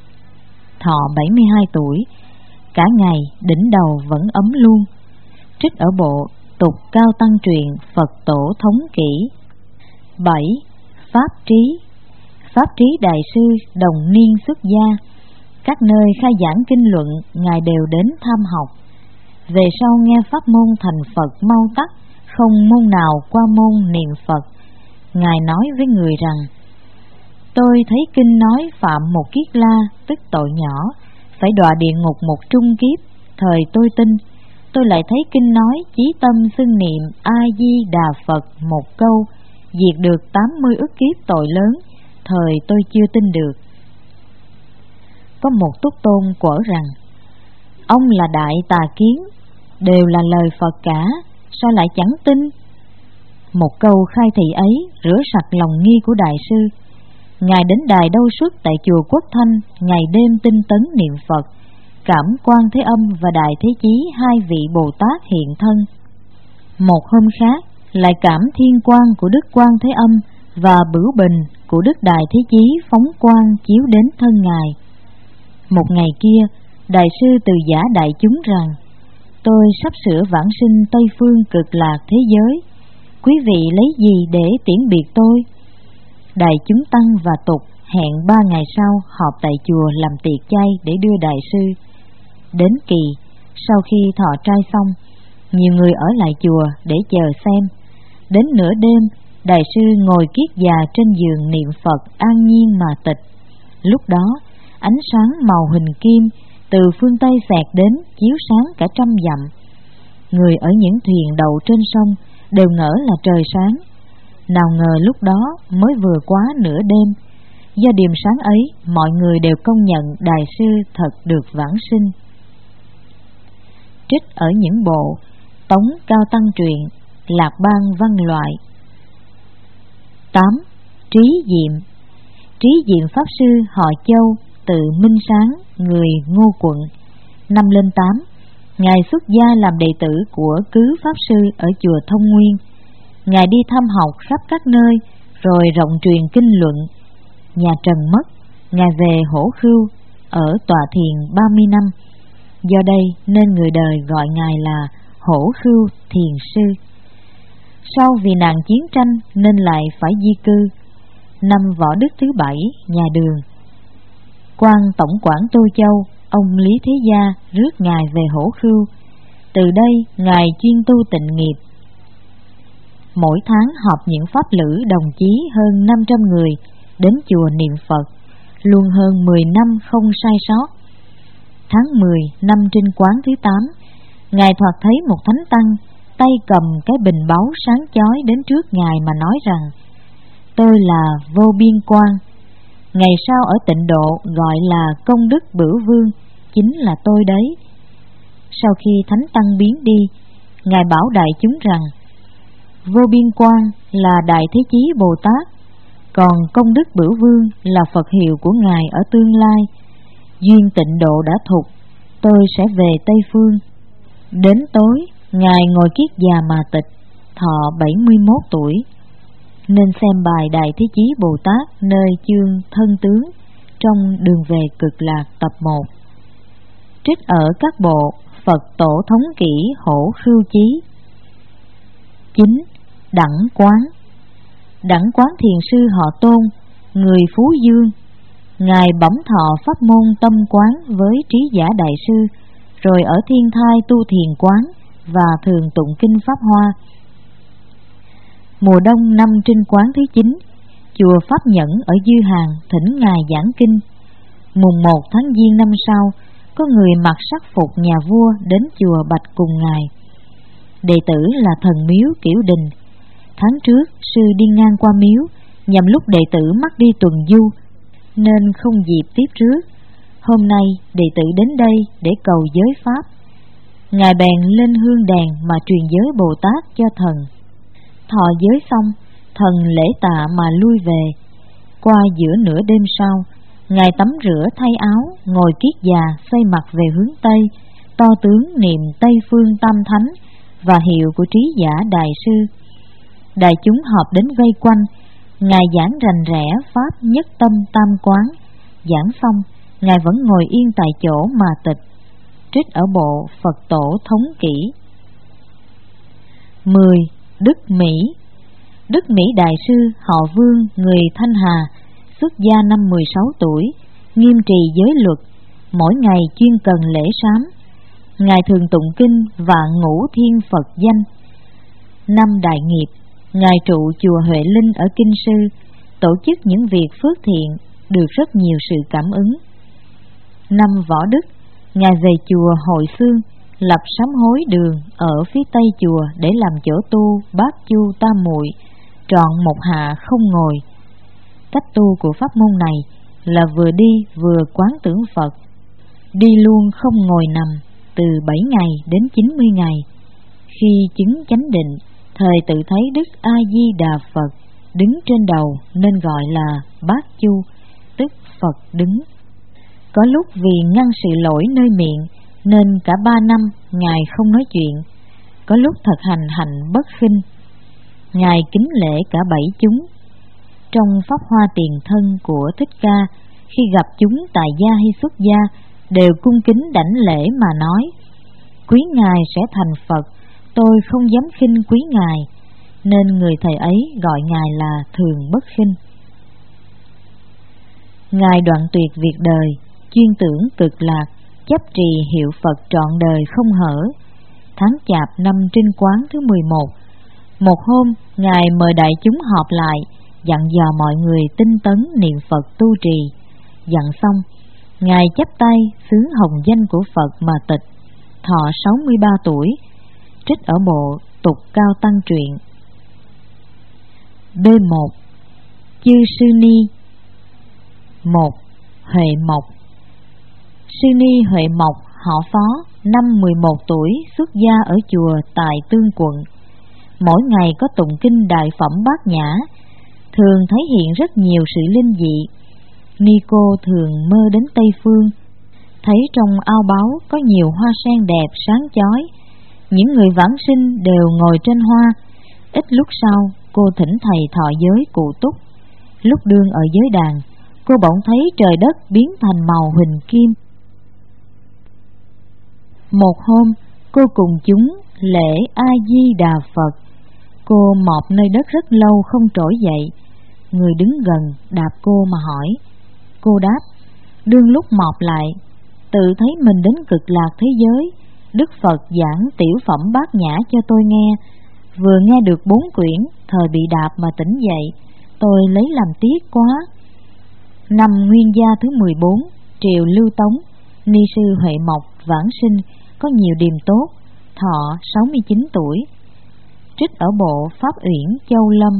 Speaker 1: Thọ 72 tuổi, cả ngày đỉnh đầu vẫn ấm luôn. Trích ở bộ Tục Cao Tăng Truyện Phật Tổ Thống Kỷ. 7. Pháp Trí. Pháp Trí đại sư đồng niên xuất gia, các nơi khai giảng kinh luận Ngài đều đến tham học. Về sau nghe pháp môn thành Phật mau tắt, không môn nào qua môn niệm Phật. Ngài nói với người rằng: tôi thấy kinh nói phạm một kiết la, tức tội nhỏ, phải đọa địa ngục một trung kiếp. Thời tôi tin, tôi lại thấy kinh nói chí tâm xưng niệm A Di Đà Phật một câu, diệt được 80 ức kiếp tội lớn. Thời tôi chưa tin được. Có một túc tôn quở rằng: ông là đại tà kiến, đều là lời Phật cả, sao lại chẳng tin? Một câu khai thị ấy rửa sạch lòng nghi của đại sư. Ngài đến đài đâu xuất tại chùa Quốc Thanh, ngày đêm tinh tấn niệm Phật, cảm Quan Thế Âm và Đại Thế Chí hai vị Bồ Tát hiện thân. Một hôm khác lại cảm thiên quang của Đức Quan Thế Âm và bửu bình của Đức Đại Thế Chí phóng quang chiếu đến thân Ngài. Một ngày kia, đại sư từ giả đại chúng rằng: tôi sắp sửa vãng sinh Tây Phương Cực Lạc thế giới, quý vị lấy gì để tiễn biệt tôi? Đại chúng tăng và tục hẹn 3 ngày sau họp tại chùa làm tiệc chay để đưa đại sư. Đến kỳ, Sau khi thọ trai xong, nhiều người ở lại chùa để chờ xem. Đến nửa đêm, đại sư ngồi kiết già trên giường niệm Phật an nhiên mà tịch. Lúc đó, ánh sáng màu hình kim từ phương Tây xẹt đến chiếu sáng cả trăm dặm. Người ở những thuyền đậu trên sông đều ngỡ là trời sáng. Nào ngờ lúc đó mới vừa quá nửa đêm. Do điềm sáng ấy, mọi người đều công nhận đại sư thật được vãng sinh. Trích ở những bộ Tống Cao Tăng truyện, Lạc Bang văn loại. 8. Trí Diệm. Trí Diệm Pháp Sư họ Châu, tự Minh Sáng, người Ngô Quận. Năm lên 8, Ngài xuất gia làm đệ tử của Cứ Pháp Sư ở chùa Thông Nguyên. Ngài đi thăm học khắp các nơi, rồi rộng truyền kinh luận. Nhà Trần mất, Ngài về Hổ Khưu, ở tọa thiền 30 năm. Do đây nên người đời gọi Ngài là Hổ Khưu Thiền Sư. Sau vì nạn chiến tranh nên lại phải di cư. Năm Võ Đức thứ 7, nhà Đường, quan tổng quản Tô Châu, ông Lý Thế Gia rước Ngài về Hổ Khưu. Từ đây Ngài chuyên tu tịnh nghiệp. Mỗi tháng họp những pháp lữ đồng chí hơn 500 người đến chùa niệm Phật, luôn hơn 10 năm không sai sót. Tháng 10 năm Trinh Quán thứ 8, Ngài thoạt thấy một thánh tăng tay cầm cái bình báu sáng chói đến trước Ngài mà nói rằng: tôi là Vô Biên Quan. Ngày sau ở Tịnh Độ gọi là Công Đức Bửu Vương, chính là tôi đấy. Sau khi thánh tăng biến đi, Ngài bảo đại chúng rằng: Vô Biên Quan là Đại Thế Chí Bồ Tát, còn Công Đức Bửu Vương là Phật hiệu của Ngài ở tương lai. Duyên Tịnh Độ đã thục, tôi sẽ về Tây Phương. Đến tối, Ngài ngồi kiết già mà tịch, thọ 71 tuổi. Nên xem bài Đại Thế Chí Bồ Tát nơi chương Thân Tướng trong Đường Về Cực Lạc tập 1. Trích ở các bộ Phật Tổ Thống Kỷ Hổ Khưu Chí. 9. Đẳng Quán. Đẳng Quán Thiền Sư họ Tôn, người Phú Dương. Ngài bẩm thọ pháp môn tâm quán với Trí Giả Đại Sư, rồi ở Thiên Thai tu thiền quán và thường tụng kinh Pháp Hoa. Mùa đông năm Trinh Quán thứ 9, chùa Pháp Nhẫn ở Dư Hàng thỉnh Ngài giảng kinh. Mùng 1 tháng Giêng năm sau, có người mặc sắc phục nhà vua đến chùa bạch cùng Ngài. Đệ tử là thần miếu Kiểu Đình. Tháng trước sư đi ngang qua miếu, nhằm lúc đệ tử mắc đi tuần du nên không dịp tiếp rước. Hôm nay đệ tử đến đây để cầu giới pháp. Ngài bèn lên hương đèn mà truyền giới Bồ Tát cho thần. Thọ giới xong, thần lễ tạ mà lui về. Qua giữa nửa đêm sau, Ngài tắm rửa thay áo, ngồi kiết già xoay mặt về hướng Tây, to tướng niệm Tây Phương Tam Thánh và hiệu của Trí Giả Đại Sư. Đại chúng họp đến vây quanh. Ngài giảng rành rẽ pháp nhất tâm tam quán. Giảng xong, Ngài vẫn ngồi yên tại chỗ mà tịch. Trích ở bộ Phật Tổ Thống Kỷ. 10. Đức Mỹ. Đức Mỹ Đại Sư họ Vương, người Thanh Hà, xuất gia năm 16 tuổi, nghiêm trì giới luật, mỗi ngày chuyên cần lễ sám. Ngài thường tụng kinh và ngũ thiên Phật danh. Năm Đại Nghiệp, Ngài trụ chùa Huệ Linh ở Kinh Sư, tổ chức những việc phước thiện, được rất nhiều sự cảm ứng. Năm Võ Đức, Ngài về chùa Hội Xương, lập sám hối đường ở phía tây chùa để làm chỗ tu Bát Chu Tam Muội, trọn một hạ không ngồi. Cách tu của pháp môn này là vừa đi vừa quán tưởng Phật, đi luôn không ngồi nằm, từ 7 ngày đến 90 ngày. Khi chứng chánh định, thời tự thấy Đức A Di Đà Phật đứng trên đầu nên gọi là Bát Chu, tức Phật đứng. Có lúc vì ngăn sự lỗi nơi miệng nên cả 3 năm Ngài không nói chuyện. Có lúc thật hành hạnh bất khinh. Ngài kính lễ cả 7 chúng. Trong Pháp Hoa Tiền Thân của Thích Ca, khi gặp chúng tại gia hay xuất gia, đều cung kính đảnh lễ mà nói: quý Ngài sẽ thành Phật, tôi không dám khinh quý Ngài. Nên người thầy ấy gọi Ngài là Thường Bất Khinh. Ngài đoạn tuyệt việc đời, chuyên tưởng cực lạc, chấp trì hiệu Phật trọn đời không hở. Tháng Chạp năm Trinh Quán thứ 11, một hôm Ngài mời đại chúng họp lại, dặn dò mọi người tinh tấn niệm Phật tu trì. Dặn xong, Ngài chắp tay xướng hồng danh của Phật mà tịch, thọ 63 tuổi. Trích ở bộ Tục Cao Tăng truyện. B1. Chư Sư Ni. 1. Huệ Mộc. Sư Ni Huệ Mộc họ Phó, năm 11 tuổi, xuất gia ở chùa tại Tương Quận. Mỗi ngày có tụng kinh Đại Phẩm Bát Nhã, thường thấy hiện rất nhiều sự linh dị. Ni cô thường mơ đến Tây Phương, thấy trong ao báu có nhiều hoa sen đẹp sáng chói, những người vãng sinh đều ngồi trên hoa. Ít lúc sau, cô thỉnh thầy thọ giới cụ túc. Lúc đương ở giới đàn, cô bỗng thấy trời đất biến thành màu huỳnh kim. Một hôm, cô cùng chúng lễ A Di Đà Phật. Cô mọp nơi đất rất lâu không trỗi dậy. Người đứng gần đạp cô mà hỏi. Cô đáp: đương lúc mọp lại, tự thấy mình đến cực lạc thế giới. Đức Phật giảng tiểu phẩm Bát Nhã cho tôi nghe. Vừa nghe được 4 quyển, thời bị đạp mà tỉnh dậy. Tôi lấy làm tiếc quá. Năm Nguyên Gia thứ 14, triều Lưu Tống, Ni sư Huệ Mộc vãng sinh, có nhiều điềm tốt, thọ 69 tuổi. Trích ở bộ Pháp Uyển Châu Lâm.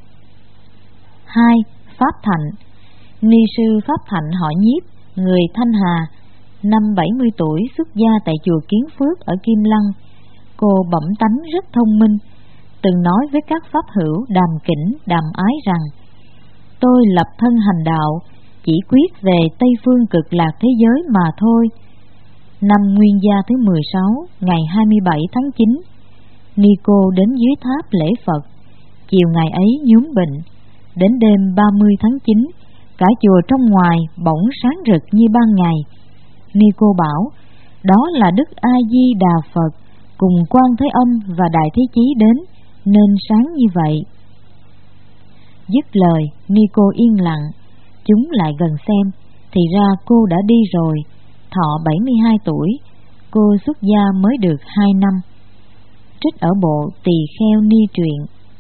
Speaker 1: 2. Pháp Thạnh. Ni sư Pháp Thạnh họ Nhiếp, người Thanh Hà, năm 70 tuổi, xuất gia tại chùa Kiến Phước ở Kim Lăng. Cô bẩm tánh rất thông minh, từng nói với các pháp hữu Đàm Kỉnh, Đàm Ái rằng: tôi lập thân hành đạo, chỉ quyết về Tây Phương cực lạc thế giới mà thôi. Năm Nguyên Gia thứ 16, ngày 27 tháng 9, Ni cô đến dưới tháp lễ Phật. Chiều ngày ấy nhuốm bệnh. Đến đêm 30 tháng 9, cả chùa trong ngoài bỗng sáng rực như ban ngày. Ni cô bảo đó là Đức A Di Đà Phật cùng Quan Thế Âm và Đại Thế Chí đến, nên sáng như vậy. Dứt lời, Ni cô yên lặng. Chúng lại gần xem, thì ra cô đã đi rồi, thọ 72 tuổi. Cô xuất gia mới được 2 năm. Trích ở bộ Tỳ Kheo Ni truyện.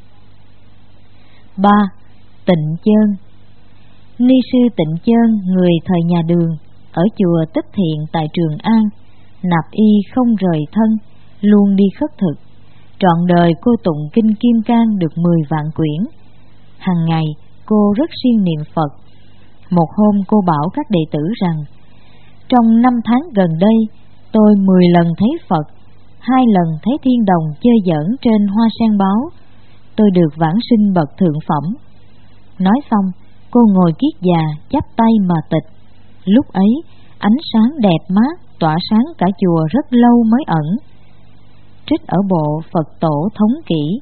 Speaker 1: 3. Tịnh Chơn. Ni sư Tịnh Chơn, người thời nhà Đường, ở chùa Tích Thiện tại Trường An, nạp y không rời thân, luôn đi khất thực. Trọn đời cô tụng kinh Kim Cang được 10 vạn quyển. Hằng ngày cô rất siêng niệm Phật. Một hôm cô bảo các đệ tử rằng: trong 5 tháng gần đây, tôi 10 lần thấy Phật, 2 lần thấy thiên đồng chơi giỡn trên hoa sen báo. Tôi được vãng sinh bậc thượng phẩm. Nói xong, cô ngồi kiết già chắp tay mà tịch. Lúc ấy ánh sáng đẹp mát tỏa sáng cả chùa rất lâu mới ẩn. Trích ở bộ Phật Tổ Thống Kỷ.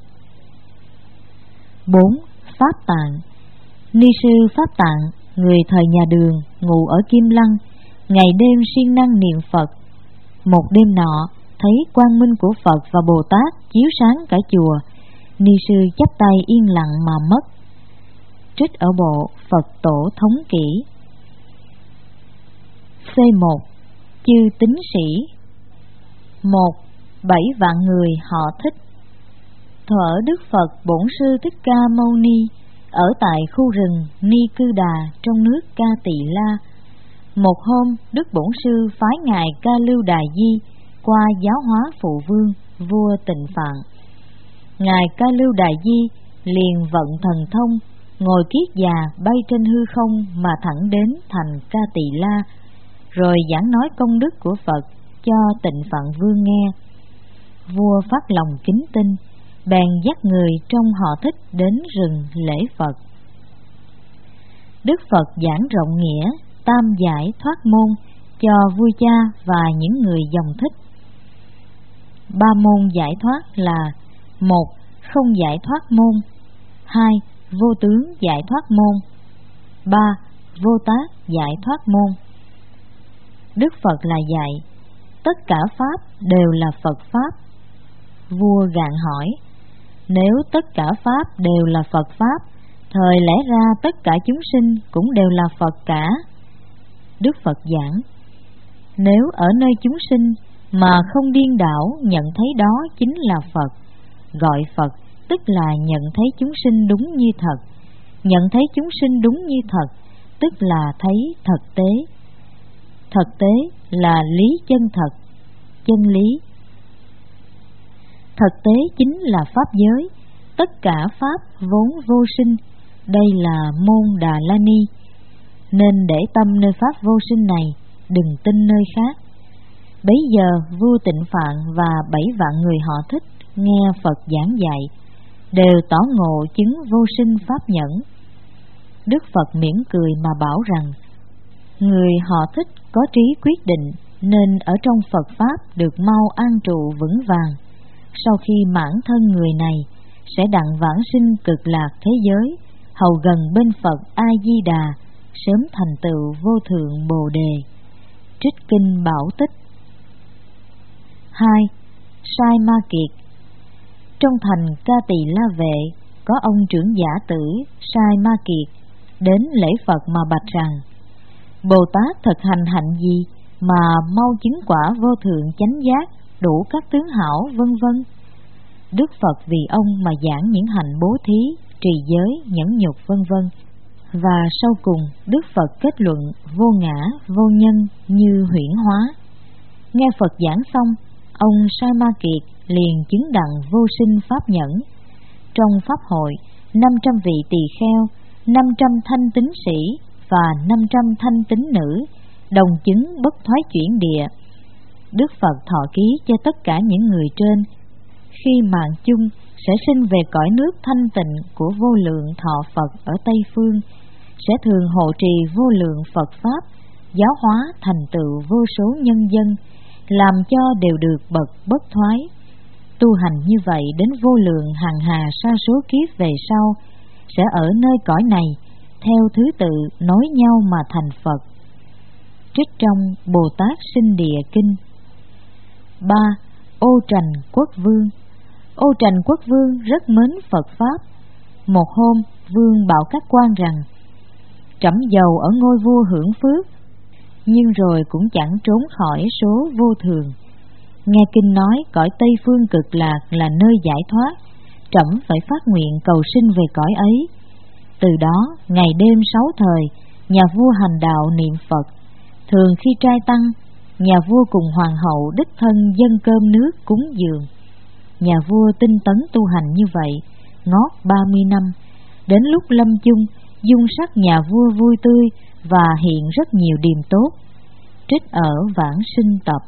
Speaker 1: 4. Pháp Tạng. Ni sư Pháp Tạng, người thời nhà Đường, ngụ ở Kim Lăng, ngày đêm siêng năng niệm Phật. Một đêm nọ, thấy quang minh của Phật và Bồ Tát chiếu sáng cả chùa. Ni sư chắp tay yên lặng mà mất. Trích ở bộ Phật Tổ Thống Kỷ. C1. Chư Tín Sĩ. 1. 7 vạn người họ Thích. Thuở Đức Phật Bổn Sư Thích Ca Mâu Ni ở tại khu rừng Ni Cư Đà trong nước Ca Tỳ La. Một hôm, Đức Bổn Sư phái ngài Ca Lưu Đà Di qua giáo hóa phụ vương vua Tịnh Phạn. Ngài Ca Lưu Đà Di liền vận thần thông, ngồi kiết già bay trên hư không mà thẳng đến thành Ca Tỳ La, rồi giảng nói công đức của Phật cho Tịnh Phạn Vương nghe. Vua phát lòng kính tin, bèn dắt người trong họ Thích đến rừng lễ Phật. Đức Phật giảng rộng nghĩa, tam giải thoát môn cho vua cha và những người dòng Thích. 3 môn giải thoát là: 1. Không giải thoát môn. 2. Vô tướng giải thoát môn. 3. Vô tác giải thoát môn. Đức Phật là dạy tất cả pháp đều là Phật pháp. Vua gạn hỏi: nếu tất cả pháp đều là Phật pháp, thời lẽ ra tất cả chúng sinh cũng đều là Phật cả. Đức Phật giảng: Nếu ở nơi chúng sinh mà không điên đảo nhận thấy đó chính là Phật. Gọi Phật tức là nhận thấy chúng sinh đúng như thật. Nhận thấy chúng sinh đúng như thật tức là thấy thực tế. Thực tế là lý chân thật, chân lý. Thực tế chính là pháp giới, tất cả pháp vốn vô sinh. Đây là môn Đà La Ni. Nên để tâm nơi pháp vô sinh này, đừng tin nơi khác. Bấy giờ vua Tịnh Phạn và 7 vạn người họ Thích nghe Phật giảng dạy, đều tỏ ngộ chứng vô sinh pháp nhẫn. Đức Phật mỉm cười mà bảo rằng, người họ Thích có trí quyết định, nên ở trong Phật Pháp được mau an trụ vững vàng. Sau khi mãn thân người này, sẽ đặng vãng sinh cực lạc thế giới, hầu gần bên Phật A-di-đà, sớm thành tựu vô thượng Bồ Đề. Trích Kinh Bảo Tích. 2. Sai Ma Kiệt. Trong thành Ca Tỳ La Vệ, có ông trưởng giả tử Sai Ma Kiệt đến lễ Phật mà bạch rằng, Bồ Tát thực hành hạnh gì mà mau chứng quả vô thượng chánh giác, đủ các tướng hảo vân vân. Đức Phật vì ông mà giảng những hạnh bố thí, trì giới, nhẫn nhục vân vân. Và sau cùng Đức Phật kết luận vô ngã, vô nhân như huyễn hóa. Nghe Phật giảng xong, ông Sai Ma Kiệt liền chứng đặng vô sinh pháp nhẫn. Trong pháp hội, 500 vị tỳ kheo, 500 thanh tín sĩ và 500 thanh tín nữ đồng chứng bất thoái chuyển địa. Đức Phật thọ ký cho tất cả những người trên, khi mạng chung sẽ sinh về cõi nước thanh tịnh của vô lượng thọ Phật ở Tây Phương, sẽ thường hộ trì vô lượng Phật Pháp, giáo hóa thành tựu vô số nhân dân, làm cho đều được bậc bất thoái. Tu hành như vậy đến vô lượng hàng hà sa số kiếp về sau, sẽ ở nơi cõi này theo thứ tự nối nhau mà thành Phật. Trích trong Bồ Tát Sinh Địa Kinh. 3. Ô Trành Quốc Vương. Ô Trành Quốc Vương rất mến Phật Pháp. Một hôm, vương bảo các quan rằng, trẫm giàu ở ngôi vua hưởng phước, nhưng rồi cũng chẳng trốn khỏi số vô thường. Nghe kinh nói cõi Tây Phương Cực Lạc là nơi giải thoát, trẫm phải phát nguyện cầu sinh về cõi ấy. Từ đó, ngày đêm 6 thời, nhà vua hành đạo niệm Phật. Thường khi trai tăng, nhà vua cùng hoàng hậu đích thân dâng cơm nước cúng dường. Nhà vua tinh tấn tu hành như vậy, ngót 30 năm. Đến lúc lâm chung, dung sắc nhà vua vui tươi và hiện rất nhiều điềm tốt. Trích ở Vãng Sinh Tập.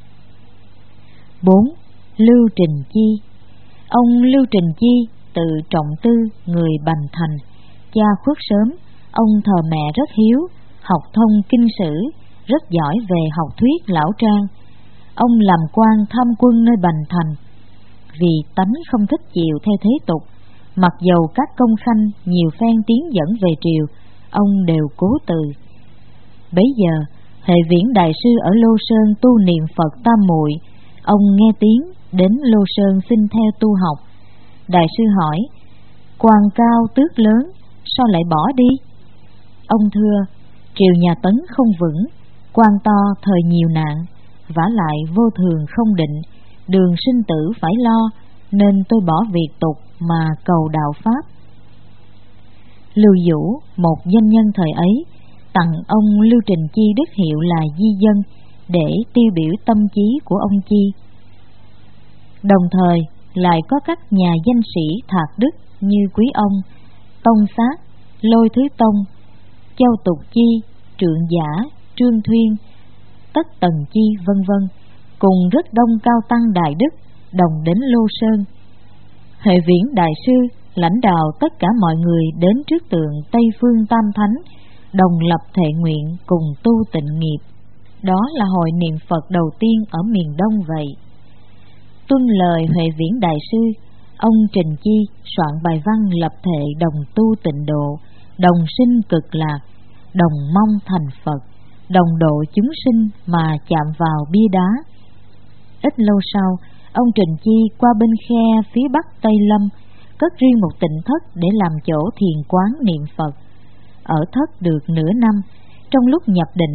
Speaker 1: 4. Lưu Trình Chi. Ông Lưu Trình Chi tự Trọng Tư, người Bành Thành. Cha khuất sớm, ông thờ mẹ rất hiếu, học thông kinh sử, rất giỏi về học thuyết lão trang. Ông làm quan tham quân nơi Bành Thành. Vì tánh không thích chịu theo thế tục, mặc dầu các công khanh nhiều phen tiến dẫn về triều, ông đều cố từ. Bấy giờ, Hệ Viễn Đại Sư ở Lô Sơn tu niệm Phật Tam Muội, ông nghe tiếng đến Lô Sơn xin theo tu học. Đại sư hỏi, quan cao tước lớn, sao lại bỏ đi? Ông thưa, triều nhà Tấn không vững, quan to thời nhiều nạn, vả lại vô thường không định, đường sinh tử phải lo, nên tôi bỏ việc tục mà cầu đạo Pháp. Lưu Vũ, một doanh nhân thời ấy, tặng ông Lưu Trình Chi đức hiệu là di dân để tiêu biểu tâm trí của ông Chi. Đồng thời lại có các nhà danh sĩ thạc đức như Quý Ông, Tông Sát, Lôi Thứ Tông, Châu Tục Chi, Trượng Giả, Trương Thuyên, Tất Tần Chi vân vân, cùng rất đông cao tăng đại đức đồng đến Lô Sơn. Hệ Viễn Đại Sư lãnh đạo tất cả mọi người đến trước tượng Tây Phương Tam Thánh, đồng lập thệ nguyện cùng tu tịnh nghiệp. Đó là hội niệm Phật đầu tiên ở miền Đông vậy. Tuân lời Huệ Viễn Đại Sư, ông Trình Chi soạn bài văn lập thệ đồng tu tịnh độ, đồng sinh cực lạc, đồng mong thành Phật, đồng độ chúng sinh mà chạm vào bia đá. Ít lâu sau, ông Trình Chi qua bên khe phía bắc Tây Lâm, cất riêng một tịnh thất để làm chỗ thiền quán niệm Phật. Ở thất được nửa năm, trong lúc nhập định,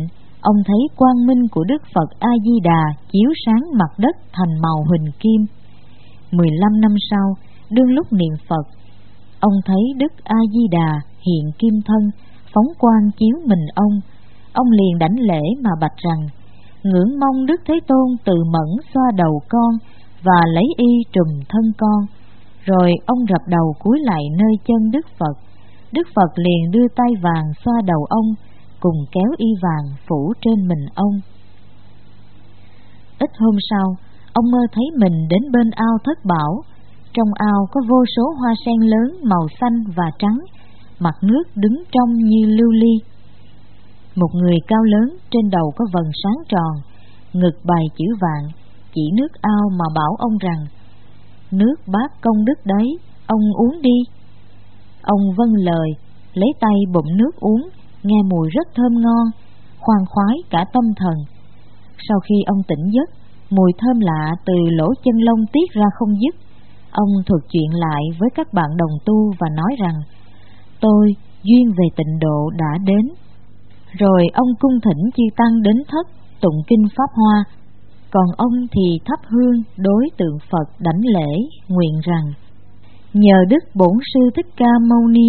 Speaker 1: ông thấy quang minh của Đức Phật A Di Đà chiếu sáng mặt đất thành màu huỳnh kim. 15 năm sau, đương lúc niệm Phật, ông thấy Đức A Di Đà hiện kim thân, phóng quang chiếu mình ông liền đảnh lễ mà bạch rằng: ngưỡng mong Đức Thế Tôn từ mẫn xoa đầu con và lấy y trùm thân con. Rồi ông rập đầu cúi lại nơi chân Đức Phật. Đức Phật liền đưa tay vàng xoa đầu ông, cùng kéo y vàng phủ trên mình ông. Ít hôm sau, ông mơ thấy mình đến bên ao Thất Bảo. Trong ao có vô số hoa sen lớn màu xanh và trắng, mặt nước đứng trong như lưu ly. Một người cao lớn, trên đầu có vầng sáng tròn, ngực bày chữ vạn, chỉ nước ao mà bảo ông rằng: nước bát công đức đấy, ông uống đi. Ông vâng lời, lấy tay bụm nước uống, nghe mùi rất thơm ngon, khoan khoái cả tâm thần. Sau khi ông tỉnh giấc, mùi thơm lạ từ lỗ chân lông tiết ra không dứt. Ông thuật chuyện lại với các bạn đồng tu và nói rằng: tôi duyên về tịnh độ đã đến. Rồi ông cung thỉnh chư tăng đến thất tụng kinh Pháp Hoa, còn ông thì thắp hương đối tượng Phật đảnh lễ, nguyện rằng: nhờ Đức Bổn Sư Thích Ca Mâu Ni,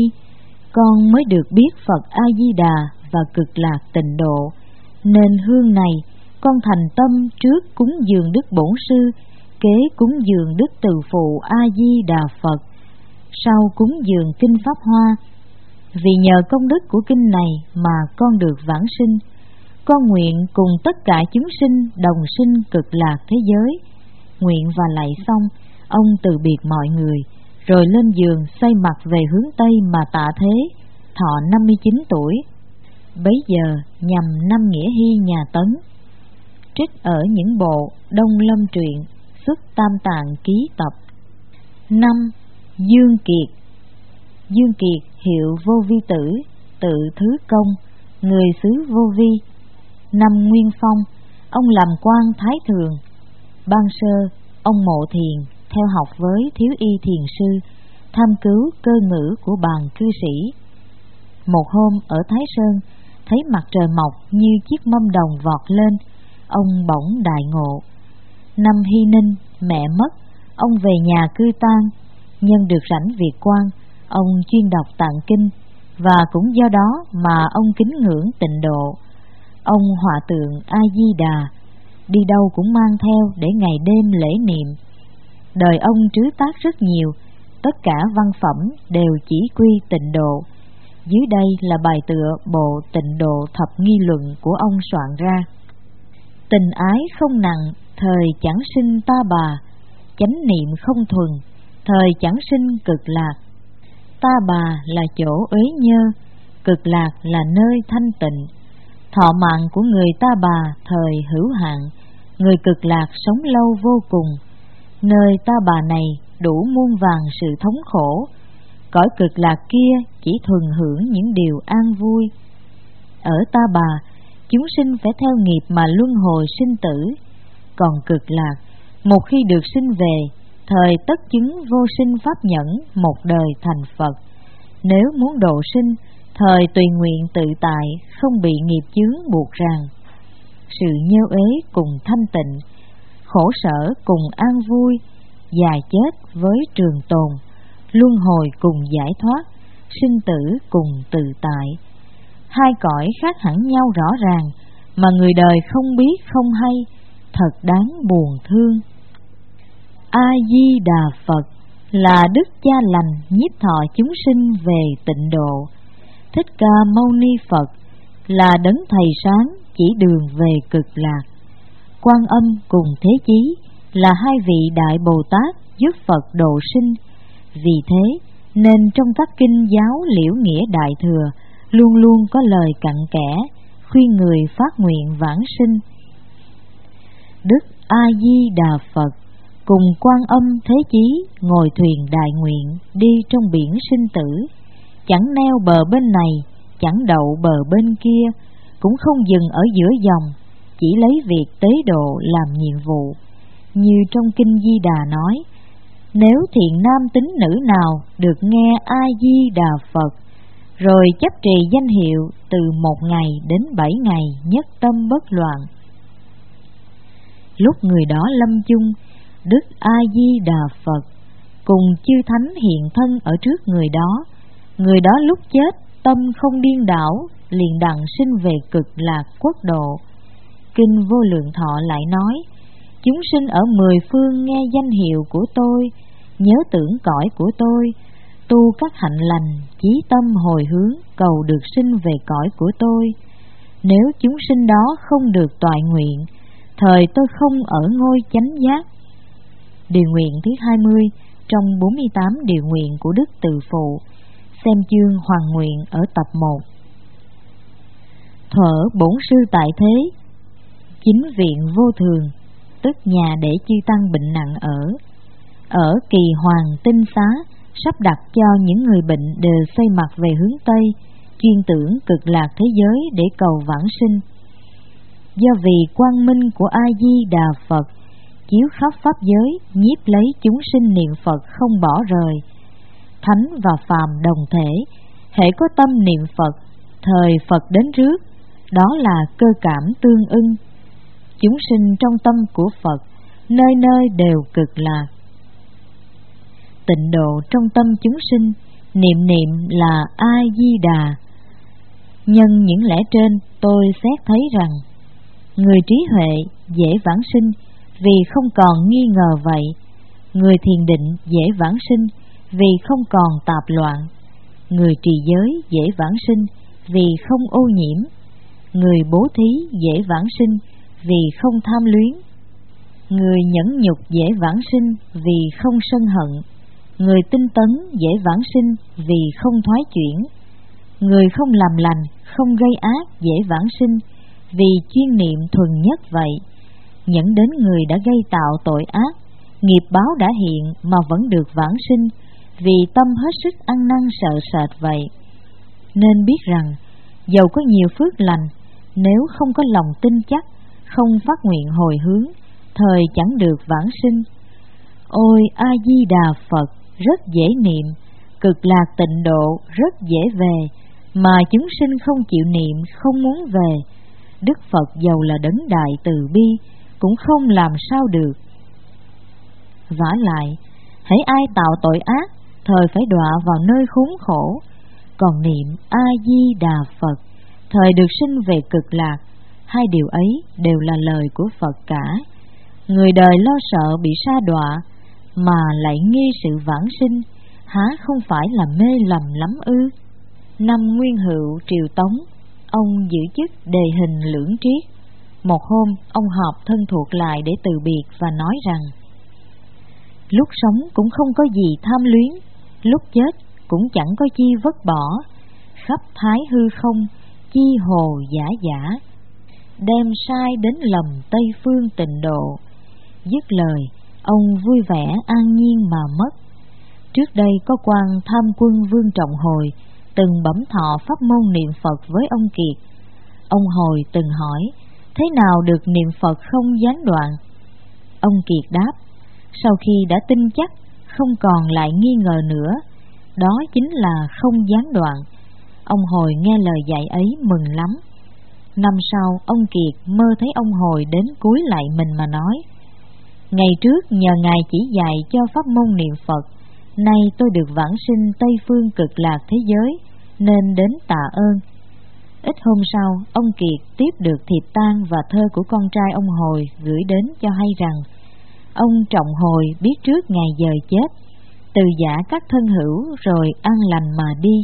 Speaker 1: con mới được biết Phật A Di Đà và cực lạc tịnh độ, nên hương này con thành tâm trước cúng dường Đức Bổn Sư, kế cúng dường Đức Từ Phụ A Di Đà Phật, sau cúng dường kinh Pháp Hoa. Vì nhờ công đức của kinh này mà con được vãng sinh, con nguyện cùng tất cả chúng sinh đồng sinh cực lạc thế giới. Nguyện và lạy xong, ông từ biệt mọi người, rồi lên giường xoay mặt về hướng Tây mà tạ thế, thọ 59 tuổi. Bấy giờ nhằm năm Nghĩa Hy nhà Tấn. Trích ở những bộ Đông Lâm Truyện, xuất Tam Tạng ký tập. 5. Dương Kiệt. Dương Kiệt hiệu Vô Vi Tử, tự Thứ Công, người xứ Vô Vi. Năm Nguyên Phong, ông làm quan Thái Thường. Ban sơ, ông mộ thiền, theo học với Thiếu Y Thiền Sư, tham cứu cơ ngữ của bàn cư sĩ. Một hôm ở Thái Sơn, thấy mặt trời mọc như chiếc mâm đồng vọt lên, ông bỗng đại ngộ. Năm Hy Ninh, mẹ mất, ông về nhà cư tang. Nhân được rảnh việc quan, ông chuyên đọc tạng kinh, và cũng do đó mà ông kính ngưỡng tịnh độ. Ông họa tượng A Di Đà, đi đâu cũng mang theo để ngày đêm lễ niệm. Đời ông trứ tác rất nhiều, tất cả văn phẩm đều chỉ quy tịnh độ. Dưới đây là bài tựa bộ Tịnh Độ Thập Nghi Luận của ông soạn ra. Tình ái không nặng, thời chẳng sinh ta bà, chánh niệm không thuần, thời chẳng sinh cực lạc. Ta bà là chỗ uế nhơ, cực lạc là nơi thanh tịnh. Thọ mạng của người ta bà thời hữu hạn, người cực lạc sống lâu vô cùng. Nơi ta bà này đủ muôn vàn sự thống khổ, cõi cực lạc kia chỉ thuần hưởng những điều an vui. Ở ta bà, chúng sinh phải theo nghiệp mà luân hồi sinh tử. Còn cực lạc, một khi được sinh về, thời tất chứng vô sinh pháp nhẫn, một đời thành Phật. Nếu muốn độ sinh, thời tùy nguyện tự tại, không bị nghiệp chướng buộc ràng. Sự nhêu uế cùng thanh tịnh, khổ sở cùng an vui, già chết với trường tồn, luân hồi cùng giải thoát, sinh tử cùng tự tại. Hai cõi khác hẳn nhau rõ ràng, mà người đời không biết không hay, thật đáng buồn thương. A Di Đà Phật là Đức Cha lành nhiếp thọ chúng sinh về tịnh độ. Thích Ca Mâu Ni Phật là đấng thầy sáng chỉ đường về cực lạc. Quan Âm cùng Thế Chí là hai vị đại Bồ Tát giúp Phật độ sinh. Vì thế nên trong các kinh giáo Liễu Nghĩa Đại Thừa luôn luôn có lời cặn kẽ khuyên người phát nguyện vãng sinh. Đức A Di Đà Phật cùng Quan Âm Thế Chí ngồi thuyền đại nguyện đi trong biển sinh tử, chẳng neo bờ bên này, chẳng đậu bờ bên kia, cũng không dừng ở giữa dòng, chỉ lấy việc tế độ làm nhiệm vụ. Như trong kinh Di Đà nói: nếu thiện nam tín nữ nào được nghe A Di Đà Phật, rồi chấp trì danh hiệu từ 1 ngày đến 7 ngày nhất tâm bất loạn. Lúc người đó lâm chung, Đức A Di Đà Phật cùng chư thánh hiện thân ở trước người đó. Người đó lúc chết tâm không điên đảo, liền đặng sinh về cực lạc quốc độ. Kinh Vô Lượng Thọ lại nói: chúng sinh ở 10 phương nghe danh hiệu của tôi, nhớ tưởng cõi của tôi, tu các hạnh lành, chí tâm hồi hướng, cầu được sinh về cõi của tôi. Nếu chúng sinh đó không được toại nguyện, thời tôi không ở ngôi chánh giác. Điều nguyện thứ 20 trong 48 điều nguyện của Đức Từ Phụ, xem chương Hoàng Nguyện ở tập 1. Thuở Bổn Sư tại thế, chính viện vô thường, tức nhà để chư tăng bệnh nặng ở Kỳ Hoàng Tinh Xá, sắp đặt cho những người bệnh đều xoay mặt về hướng Tây, chuyên tưởng cực lạc thế giới để cầu vãng sinh. Do vì quang minh của A Di Đà Phật chiếu khắp pháp giới, nhiếp lấy chúng sinh niệm Phật không bỏ rời. Thánh và phàm đồng thể, hễ có tâm niệm Phật, thời Phật đến rước, đó là cơ cảm tương ưng. Chúng sinh trong tâm của Phật, nơi nơi đều cực lạc. Tịnh độ trong tâm chúng sinh, niệm niệm là A Di Đà. Nhân những lẽ trên, tôi xét thấy rằng người trí huệ dễ vãng sinh vì không còn nghi ngờ vậy. Người thiền định dễ vãng sinh vì không còn tạp loạn. Người trì giới dễ vãng sinh vì không ô nhiễm. Người bố thí dễ vãng sinh vì không tham luyến. Người nhẫn nhục dễ vãng sinh vì không sân hận. Người tinh tấn dễ vãng sinh vì không thoái chuyển. Người không làm lành, không gây ác dễ vãng sinh vì chuyên niệm thuần nhất vậy. Nhẫn đến người đã gây tạo tội ác, nghiệp báo đã hiện mà vẫn được vãng sinh vì tâm hết sức ăn năn sợ sệt vậy. Nên biết rằng dầu có nhiều phước lành, nếu không có lòng tin chắc, không phát nguyện hồi hướng, thời chẳng được vãng sinh. Ôi A Di Đà Phật rất dễ niệm, cực lạc tịnh độ rất dễ về, mà chúng sinh không chịu niệm, không muốn về. Đức Phật dầu là đấng đại từ bi cũng không làm sao được. Vả lại, hễ ai tạo tội ác, thời phải đọa vào nơi khốn khổ. Còn niệm A Di Đà Phật, thời được sinh về cực lạc. Hai điều ấy đều là lời của Phật cả. Người đời lo sợ bị sa đọa, mà lại nghi sự vãng sinh, há không phải là mê lầm lắm ư? Năm Nguyên Hữu triều Tống, ông giữ chức đề hình lưỡng triết. Một hôm, ông họp thân thuộc lại để từ biệt và nói rằng: lúc sống cũng không có gì tham luyến, lúc chết cũng chẳng có chi vứt bỏ, khắp thái hư không, chi hồ giả giả, đem sai đến lầm Tây phương tịnh độ. Dứt lời, ông vui vẻ an nhiên mà mất. Trước đây có quan tham quân Vương Trọng Hồi từng bẩm thọ pháp môn niệm Phật với ông Kiệt. Ông Hồi từng hỏi: thế nào được niệm Phật không gián đoạn? Ông Kiệt đáp: sau khi đã tin chắc, không còn lại nghi ngờ nữa, đó chính là không gián đoạn. Ông Hồi nghe lời dạy ấy mừng lắm. Năm sau, ông Kiệt mơ thấy ông Hồi đến cúi lại mình mà nói: ngày trước nhờ Ngài chỉ dạy cho pháp môn niệm Phật, nay tôi được vãng sinh Tây phương cực lạc thế giới, nên đến tạ ơn. Ít hôm sau, ông Kiệt tiếp được thiệp tang và thơ của con trai ông Hồi gửi đến cho hay rằng ông Trọng Hồi biết trước ngày giờ chết, từ giả các thân hữu rồi an lành mà đi.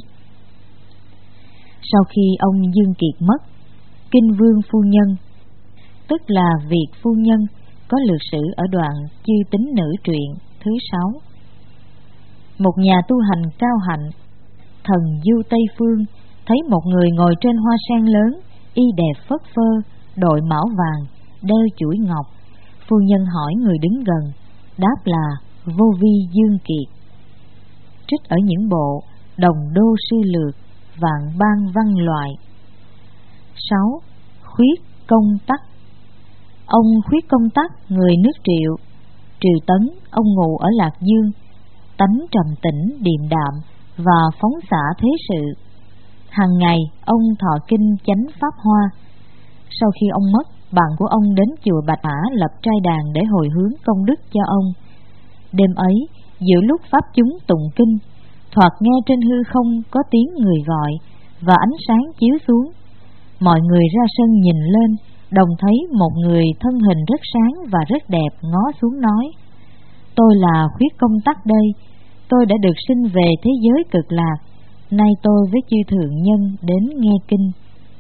Speaker 1: Sau khi ông Dương Kiệt mất, Kinh Vương Phu Nhân, tức là Việt Phu Nhân, có lược sử ở đoạn Chư Tính Nữ truyện thứ 6. Một nhà tu hành cao hạnh, thần du Tây Phương, thấy một người ngồi trên hoa sen lớn, y đẹp phất phơ, đội mão vàng, đeo chuỗi ngọc. Phu nhân hỏi người đứng gần, đáp là Vô Vi Dương Kiệt. Trích ở những bộ Đồng Đô Sư Lược, Vạn Ban Văn Loại. 6. Khuyết Công Tắc. Ông Khuyết Công Tắc, người nước Triệu, Triều Tấn, ông ngụ ở Lạc Dương, tánh trầm tĩnh điềm đạm và phóng xạ thế sự. Hàng ngày ông thọ kinh chánh pháp hoa. Sau khi ông mất, bạn của ông đến chùa Bạch Mã lập trai đàn để hồi hướng công đức cho ông. Đêm ấy, giữa lúc pháp chúng tụng kinh, thoạt nghe trên hư không có tiếng người gọi và ánh sáng chiếu xuống. Mọi người ra sân nhìn lên, đồng thấy một người thân hình rất sáng và rất đẹp ngó xuống nói: tôi là Khuyết Công Tắc đây, tôi đã được sinh về thế giới cực lạc, nay tôi với chư thượng nhân đến nghe kinh.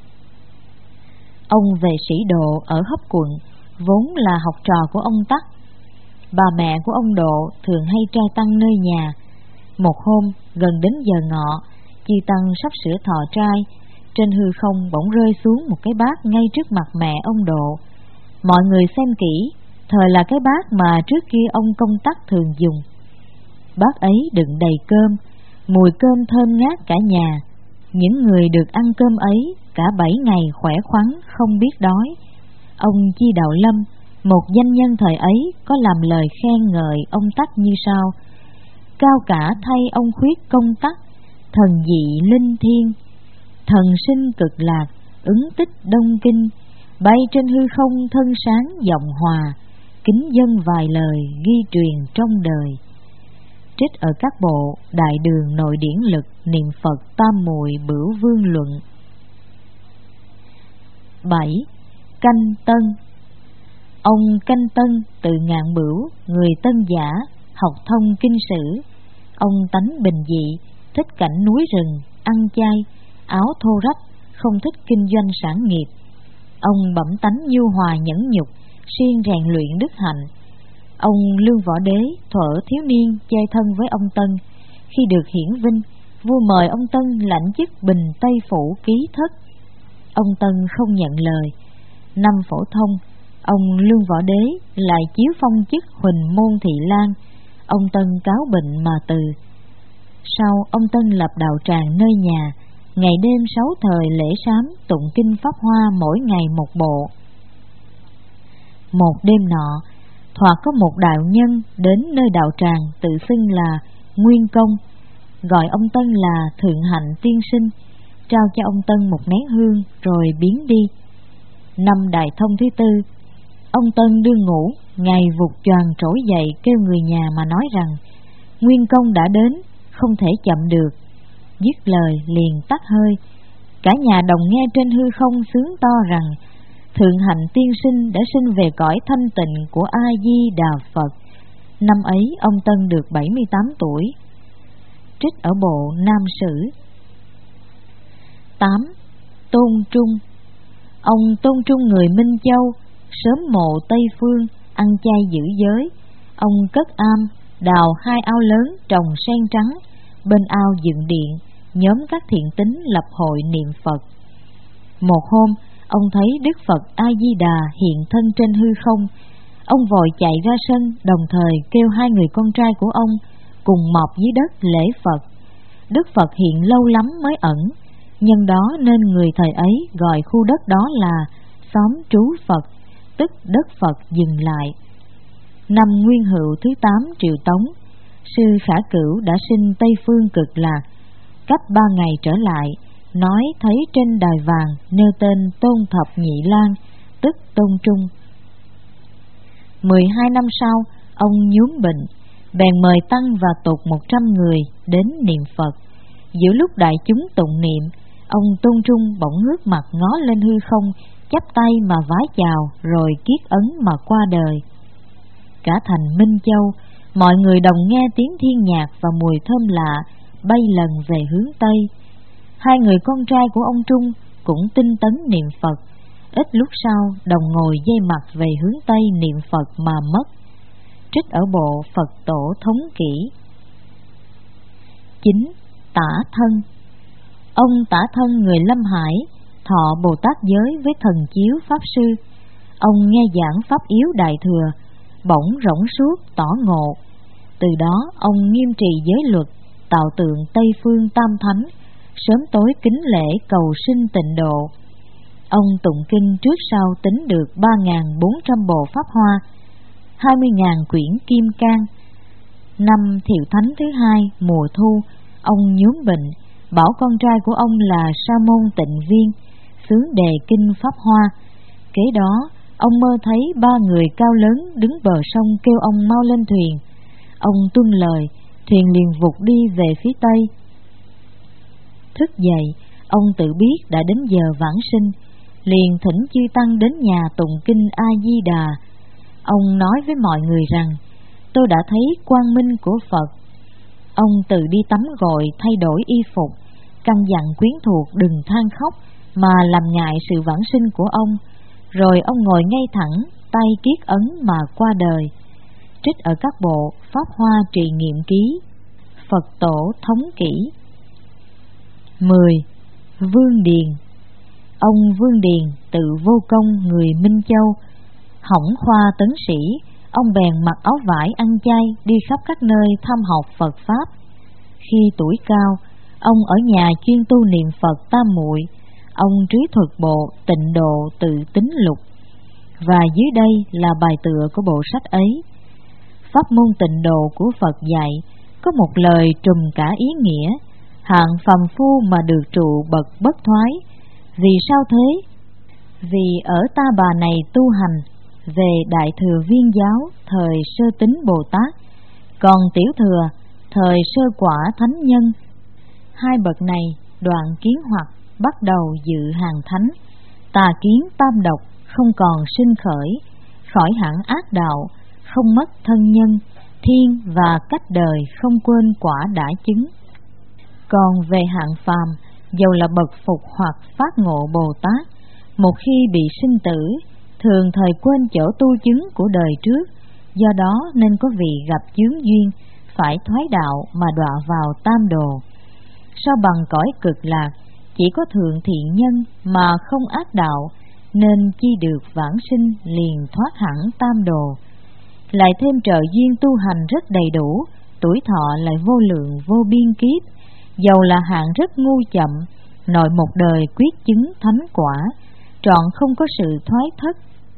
Speaker 1: Ông về Sĩ Độ ở Hấp Quận, vốn là học trò của ông Tắc. Bà mẹ của ông Độ thường hay trai tăng nơi nhà. Một hôm gần đến giờ ngọ, chư tăng sắp sửa thọ trai, trên hư không bỗng rơi xuống một cái bát ngay trước mặt mẹ ông Độ. Mọi người xem kỹ, thời là cái bát mà trước kia ông Công Tắc thường dùng. Bát ấy đựng đầy cơm, mùi cơm thơm ngát cả nhà. Những người được ăn cơm ấy cả 7 ngày khỏe khoắn không biết đói. Ông Chi Đạo Lâm, một danh nhân thời ấy, có làm lời khen ngợi ông Tắc như sau: cao cả thay ông Khuyết Công Tắc, thần dị linh thiên, thần sinh cực lạc, ứng tích đông kinh, bay trên hư không thân sáng giọng hòa, kính dân vài lời ghi truyền trong đời. Trích ở các bộ Đại Đường Nội Điển Lực, Niệm Phật Tam Muội Bửu Vương Luận. 7. Canh Tân. Ông Canh Tân từ Ngạn Bửu, người Tân Giả, học thông kinh sử. Ông tánh bình dị, thích cảnh núi rừng, ăn chay, áo thô rách, không thích kinh doanh sản nghiệp. Ông bẩm tánh nhu hòa nhẫn nhục, siêng rèn luyện đức hạnh. Ông Lương Võ Đế thuở thiếu niên chơi thân với ông Tân. Khi được hiển vinh, vua mời ông Tân lãnh chức Bình Tây Phủ ký thất. Ông Tân không nhận lời. Năm phổ thông, ông Lương Võ Đế lại chiếu phong chức Huỳnh Môn Thị Lang. Ông Tân cáo bệnh mà từ. Sau ông Tân lập đạo tràng nơi nhà, ngày đêm 6 thời lễ sám tụng kinh pháp hoa mỗi ngày một bộ. Một đêm nọ, thoạt có một đạo nhân đến nơi đạo tràng tự xưng là Nguyên Công, gọi ông Tân là Thượng Hạnh Tiên Sinh, trao cho ông Tân một nén hương rồi biến đi. Năm Đại Thông thứ tư, ông Tân đương ngủ, ngày vụt choàng trỗi dậy kêu người nhà mà nói rằng Nguyên Công đã đến, không thể chậm được. Dứt lời liền tắt hơi. Cả nhà đồng nghe trên hư không sướng to rằng Thượng Hạnh Tiên Sinh đã sinh về cõi thanh tịnh của A Di Đà Phật. Năm ấy ông Tân được 78 tuổi. Trích ở bộ Nam Sử. 8. Tôn Trung. Ông Tôn Trung người Minh Châu, sớm mộ Tây Phương, ăn chay giữ giới. Ông cất am, đào 2 ao lớn trồng sen trắng, bên ao dựng điện, nhóm các thiện tín lập hội niệm Phật. Một hôm, ông thấy Đức Phật A Di Đà hiện thân trên hư không. Ông vội chạy ra sân, đồng thời kêu 2 người con trai của ông cùng mọp dưới đất lễ Phật. Đức Phật hiện lâu lắm mới ẩn, nhân đó nên người thời ấy gọi khu đất đó là xóm trú Phật, tức đất Phật dừng lại. Năm Nguyên Hựu thứ 8 Triệu Tống, sư Khả Cửu đã sinh Tây Phương Cực Lạc. Cách 3 ngày trở lại, nói thấy trên đài vàng nêu tên Tôn Thập Nhị Lang, tức Tôn Trung. 12 năm sau, ông nhuốm bệnh, bèn mời tăng và tục 100 người đến niệm Phật. Giữa lúc đại chúng tụng niệm, ông Tôn Trung bỗng ngước mặt ngó lên hư không, chắp tay mà vái chào, rồi kiết ấn mà qua đời. Cả thành Minh Châu, mọi người đồng nghe tiếng thiên nhạc và mùi thơm lạ bay lần về hướng Tây. 2 người con trai của ông Trung cũng tinh tấn niệm Phật. Ít lúc sau đồng ngồi dây mặt về hướng Tây niệm Phật mà mất. Trích ở bộ Phật Tổ Thống Kỷ. 9. Tả Thân. Ông Tả Thân người Lâm Hải thọ Bồ Tát giới với thần chiếu Pháp Sư. Ông nghe giảng Pháp yếu Đại Thừa, bỗng rỗng suốt tỏ ngộ. Từ đó ông nghiêm trì giới luật, tạo tượng Tây Phương Tam Thánh, sớm tối kính lễ cầu sinh tịnh độ. Ông tụng kinh trước sau tính được 3.400 bộ Pháp Hoa, 20.000 quyển Kim Cang. Năm Thiệu Thánh thứ 2 mùa thu, ông nhuốm bệnh, bảo con trai của ông là Sa môn Tịnh Viên xướng đề kinh Pháp Hoa. Kế đó ông mơ thấy 3 người cao lớn đứng bờ sông kêu ông mau lên thuyền. Ông tuân lời, thuyền liền vụt đi về phía tây. Thức dậy, ông tự biết đã đến giờ vãng sinh, liền thỉnh chư tăng đến nhà tụng kinh A Di Đà. Ông nói với mọi người rằng: tôi đã thấy quang minh của Phật. Ông tự đi tắm gội thay đổi y phục, căn dặn quyến thuộc đừng than khóc mà làm ngại sự vãng sinh của ông. Rồi ông ngồi ngay thẳng, tay kiết ấn mà qua đời. Trích ở các bộ Pháp Hoa Trì Nghiệm Ký, Phật Tổ Thống Kỷ. 10. Vương Điền. Ông Vương Điền tự Vô Công người Minh Châu, hỏng khoa tấn sĩ. Ông bèn mặc áo vải ăn chay đi khắp các nơi thăm học Phật Pháp. Khi tuổi cao, ông ở nhà chuyên tu niệm Phật tam muội. Ông trí thuật bộ Tịnh Độ Tự Tính Lục. Và dưới đây là bài tựa của bộ sách ấy. Pháp môn tịnh độ của Phật dạy có một lời trùm cả ý nghĩa: hạng phàm phu mà được trụ bậc bất thoái. Vì sao thế? Vì ở Ta Bà này tu hành về Đại Thừa Viên Giáo thời Sơ Tính Bồ Tát, còn Tiểu Thừa thời Sơ Quả Thánh Nhân. Hai bậc này đoạn kiến hoặc bắt đầu dự hàng thánh, tà kiến tam độc không còn sinh khởi, khỏi hẳn ác đạo, không mất thân nhân, thiên và cách đời không quên quả đã chứng. Còn về hạng phàm, dầu là bậc phục hoặc phát ngộ Bồ Tát, một khi bị sinh tử, thường thời quên chỗ tu chứng của đời trước, do đó nên có vị gặp chướng duyên, phải thoái đạo mà đọa vào tam đồ. Sao bằng cõi cực lạc, chỉ có thượng thiện nhân mà không ác đạo, nên chi được vãng sinh liền thoát hẳn tam đồ. Lại thêm trợ duyên tu hành rất đầy đủ, tuổi thọ lại vô lượng vô biên kiếp, dầu là hạng rất ngu chậm, nội một đời quyết chứng thánh quả, trọn không có sự thoái thất.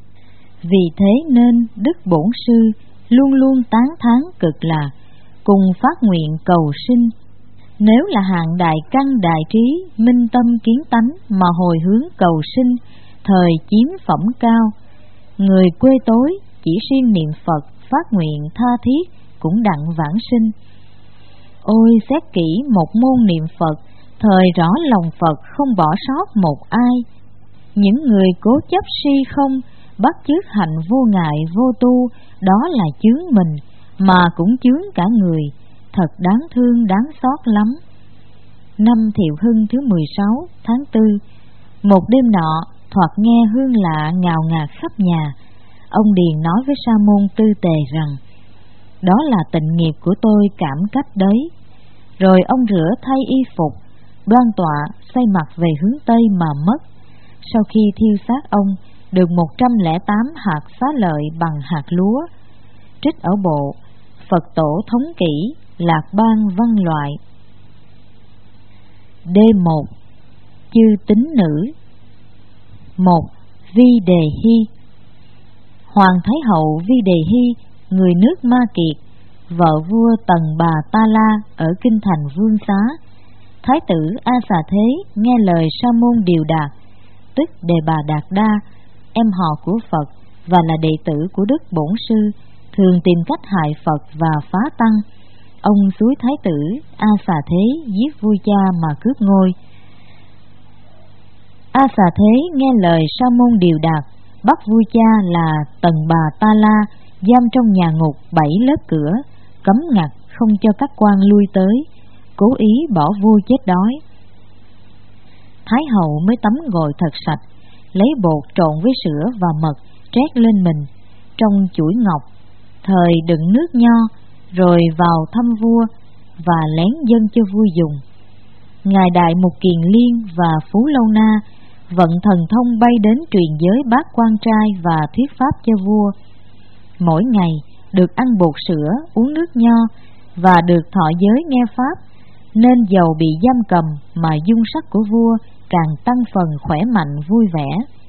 Speaker 1: Vì thế nên Đức Bổn Sư luôn luôn tán thán cực lạc, cùng phát nguyện cầu sinh. Nếu là hạng đại căn đại trí, minh tâm kiến tánh mà hồi hướng cầu sinh, thời chiếm phẩm cao, người quê tối chỉ riêng niệm Phật phát nguyện tha thiết cũng đặng vãng sinh. Ôi xét kỹ một môn niệm Phật, thời rõ lòng Phật không bỏ sót một ai. Những người cố chấp si không, bắt chước hành vô ngại vô tu, đó là chướng mình mà cũng chướng cả người, thật đáng thương đáng xót lắm. Năm Thiệu Hưng thứ 16 tháng 4, một đêm nọ thoạt nghe hương lạ ngào ngạt khắp nhà. Ông Điền nói với sa môn Tư Tề rằng: đó là tịnh nghiệp của tôi cảm cách đấy. Rồi ông rửa thay y phục, đoan tọa xoay mặt về hướng Tây mà mất. Sau khi thiêu xác ông, được 108 hạt xá lợi bằng hạt lúa. Trích ở bộ Phật Tổ Thống Kỷ, Lạc Bang Văn Loại. D1. Chư Tính Nữ. 1. Vi Đề Hy. Hoàng Thái Hậu Vi Đề Hy, người nước Ma Kiệt, vợ vua Tần Bà Ta La ở kinh thành Vương Xá. Thái tử A Xà Thế nghe lời Sa môn Điều Đạt, tức Đề Bà Đạt Đa, em họ của Phật và là đệ tử của Đức Bổn Sư, thường tìm cách hại Phật và phá tăng. Ông xúi Thái tử A Xà Thế giết vua cha mà cướp ngôi. A Xà Thế nghe lời Sa môn Điều Đạt, bắt vua cha là Tần Bà Ta La giam trong nhà ngục 7 lớp cửa, cấm ngặt không cho các quan lui tới, cố ý bỏ vua chết đói. Thái hậu mới tắm gội thật sạch, lấy bột trộn với sữa và mật trét lên mình trong chuỗi ngọc, thời đựng nước nho, rồi vào thăm vua và lén dâng cho vua dùng. Ngài Đại Mục Kiền Liên và Phú Lâu Na vận thần thông bay đến truyền giới bát quan trai và thuyết pháp cho vua. Mỗi ngày được ăn bột sữa, uống nước nho và được thọ giới nghe pháp, nên dầu bị giam cầm mà dung sắc của vua càng tăng phần khỏe mạnh vui vẻ.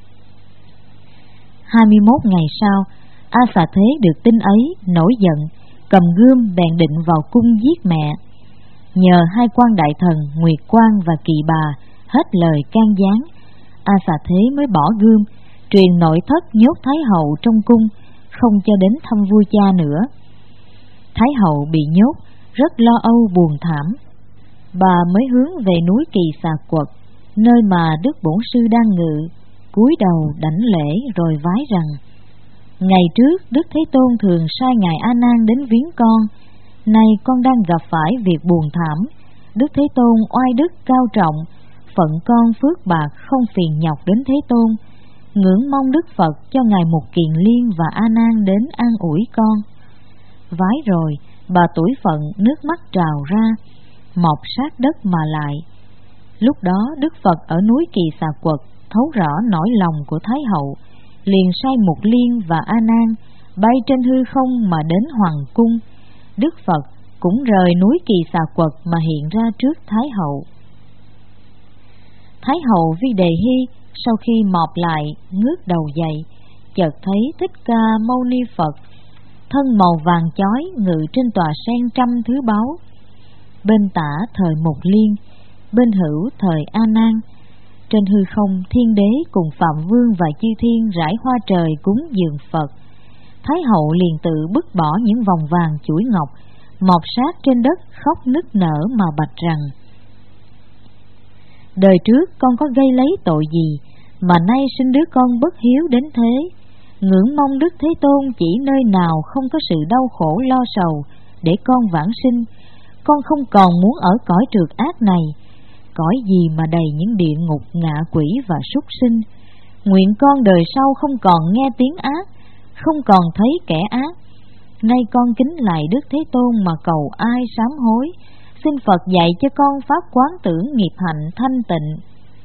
Speaker 1: 21 ngày sau, A Xà Thế được tin ấy, nổi giận, cầm gươm bèn định vào cung giết mẹ. nhờ hai quan đại thần Nguyệt Quan và Kỳ Bà hết lời can gián, A Xà Thế mới bỏ gươm, truyền nội thất nhốt Thái hậu trong cung, không cho đến thăm vua cha nữa. Thái hậu bị nhốt, rất lo âu buồn thảm. Bà mới hướng về núi Kỳ Xà Quật, nơi mà Đức Bổn Sư đang ngự, cúi đầu đảnh lễ rồi vái rằng: ngày trước Đức Thế Tôn thường sai ngài A Nan đến viếng con, nay con đang gặp phải việc buồn thảm. Đức Thế Tôn oai đức cao trọng, phận con phước bạc không phiền nhọc đến Thế Tôn, ngưỡng mong Đức Phật cho ngài Mục Kiền Liên và A Nan đến an ủi con. Vái rồi, bà tủi phận nước mắt trào ra, mọc sát đất mà lại. Lúc đó Đức Phật ở núi Kỳ Xà Quật thấu rõ nỗi lòng của Thái hậu, liền sai Mục Liên và A Nan bay trên hư không mà đến hoàng cung. Đức Phật cũng rời núi Kỳ Xà Quật mà hiện ra trước Thái hậu. Thái hậu Vi Đề Hy sau khi mọp lại ngước đầu dậy, chợt thấy Thích Ca Mâu Ni Phật thân màu vàng chói ngự trên tòa sen trăm thứ báu. Bên tả thời Mục Liên, bên hữu thời A Nan. Trên hư không, Thiên Đế cùng Phạm Vương và chư thiên rải hoa trời cúng dường Phật. Thái hậu liền tự bứt bỏ những vòng vàng chuỗi ngọc mọp sát trên đất, khóc nức nở mà bạch rằng: đời trước con có gây lấy tội gì mà nay sinh đứa con bất hiếu đến thế? Ngưỡng mong Đức Thế Tôn chỉ nơi nào không có sự đau khổ lo sầu để con vãng sinh. Con không còn muốn ở cõi trượt ác này, cõi gì mà đầy những địa ngục, ngạ quỷ và súc sinh. Nguyện con đời sau không còn nghe tiếng ác, không còn thấy kẻ ác. Nay con kính lại Đức Thế Tôn mà cầu ai sám hối. Xin Phật dạy cho con pháp quán tưởng nghiệp hạnh thanh tịnh.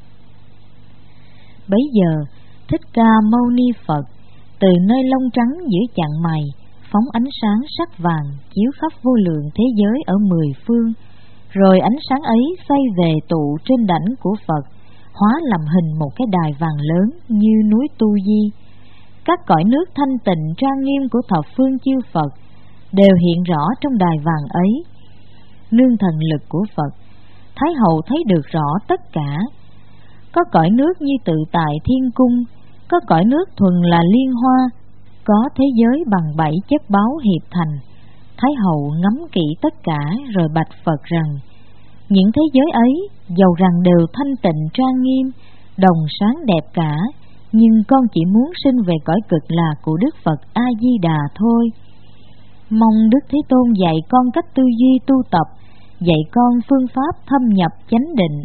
Speaker 1: Bấy giờ Thích Ca Mâu Ni Phật từ nơi lông trắng giữa chặng mày phóng ánh sáng sắc vàng chiếu khắp vô lượng thế giới ở 10 phương. Rồi ánh sáng ấy xoay về tụ trên đảnh của Phật, hóa làm hình một cái đài vàng lớn như núi Tu Di. Các cõi nước thanh tịnh trang nghiêm của thập phương chư Phật đều hiện rõ trong đài vàng ấy. Nương thần lực của Phật, Thái hậu thấy được rõ tất cả. Có cõi nước như tự tại thiên cung, có cõi nước thuần là liên hoa, có thế giới bằng 7 chất báu hiệp thành. Thái hậu ngắm kỹ tất cả rồi bạch Phật rằng: những thế giới ấy dầu rằng đều thanh tịnh trang nghiêm, đồng sáng đẹp cả, nhưng con chỉ muốn sinh về cõi cực lạc của Đức Phật A Di Đà thôi. Mong Đức Thế Tôn dạy con cách tư duy tu tập, dạy con phương pháp thâm nhập chánh định.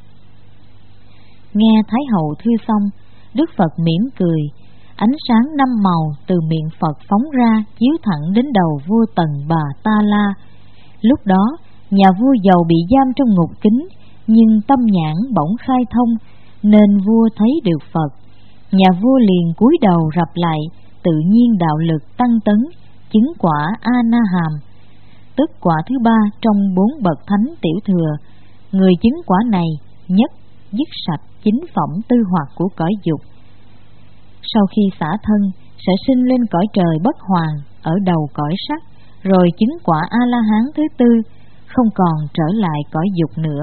Speaker 1: Nghe Thái hậu thưa xong, Đức Phật mỉm cười, ánh sáng 5 màu từ miệng Phật phóng ra chiếu thẳng đến đầu vua Tần Bà Ta La. Lúc đó nhà vua dầu bị giam trong ngục kính, nhưng tâm nhãn bỗng khai thông, nên vua thấy được Phật. Nhà vua liền cúi đầu rập lại, tự nhiên đạo lực tăng tấn, chứng quả A Na Hàm, tức quả thứ 3 trong 4 bậc thánh tiểu thừa. Người chứng quả này nhất dứt sạch chính phẩm tư hoạt của cõi dục. Sau khi xả thân sẽ sinh lên cõi trời bất hoàn ở đầu cõi sắc, rồi chứng quả A La Hán thứ 4, không còn trở lại cõi dục nữa.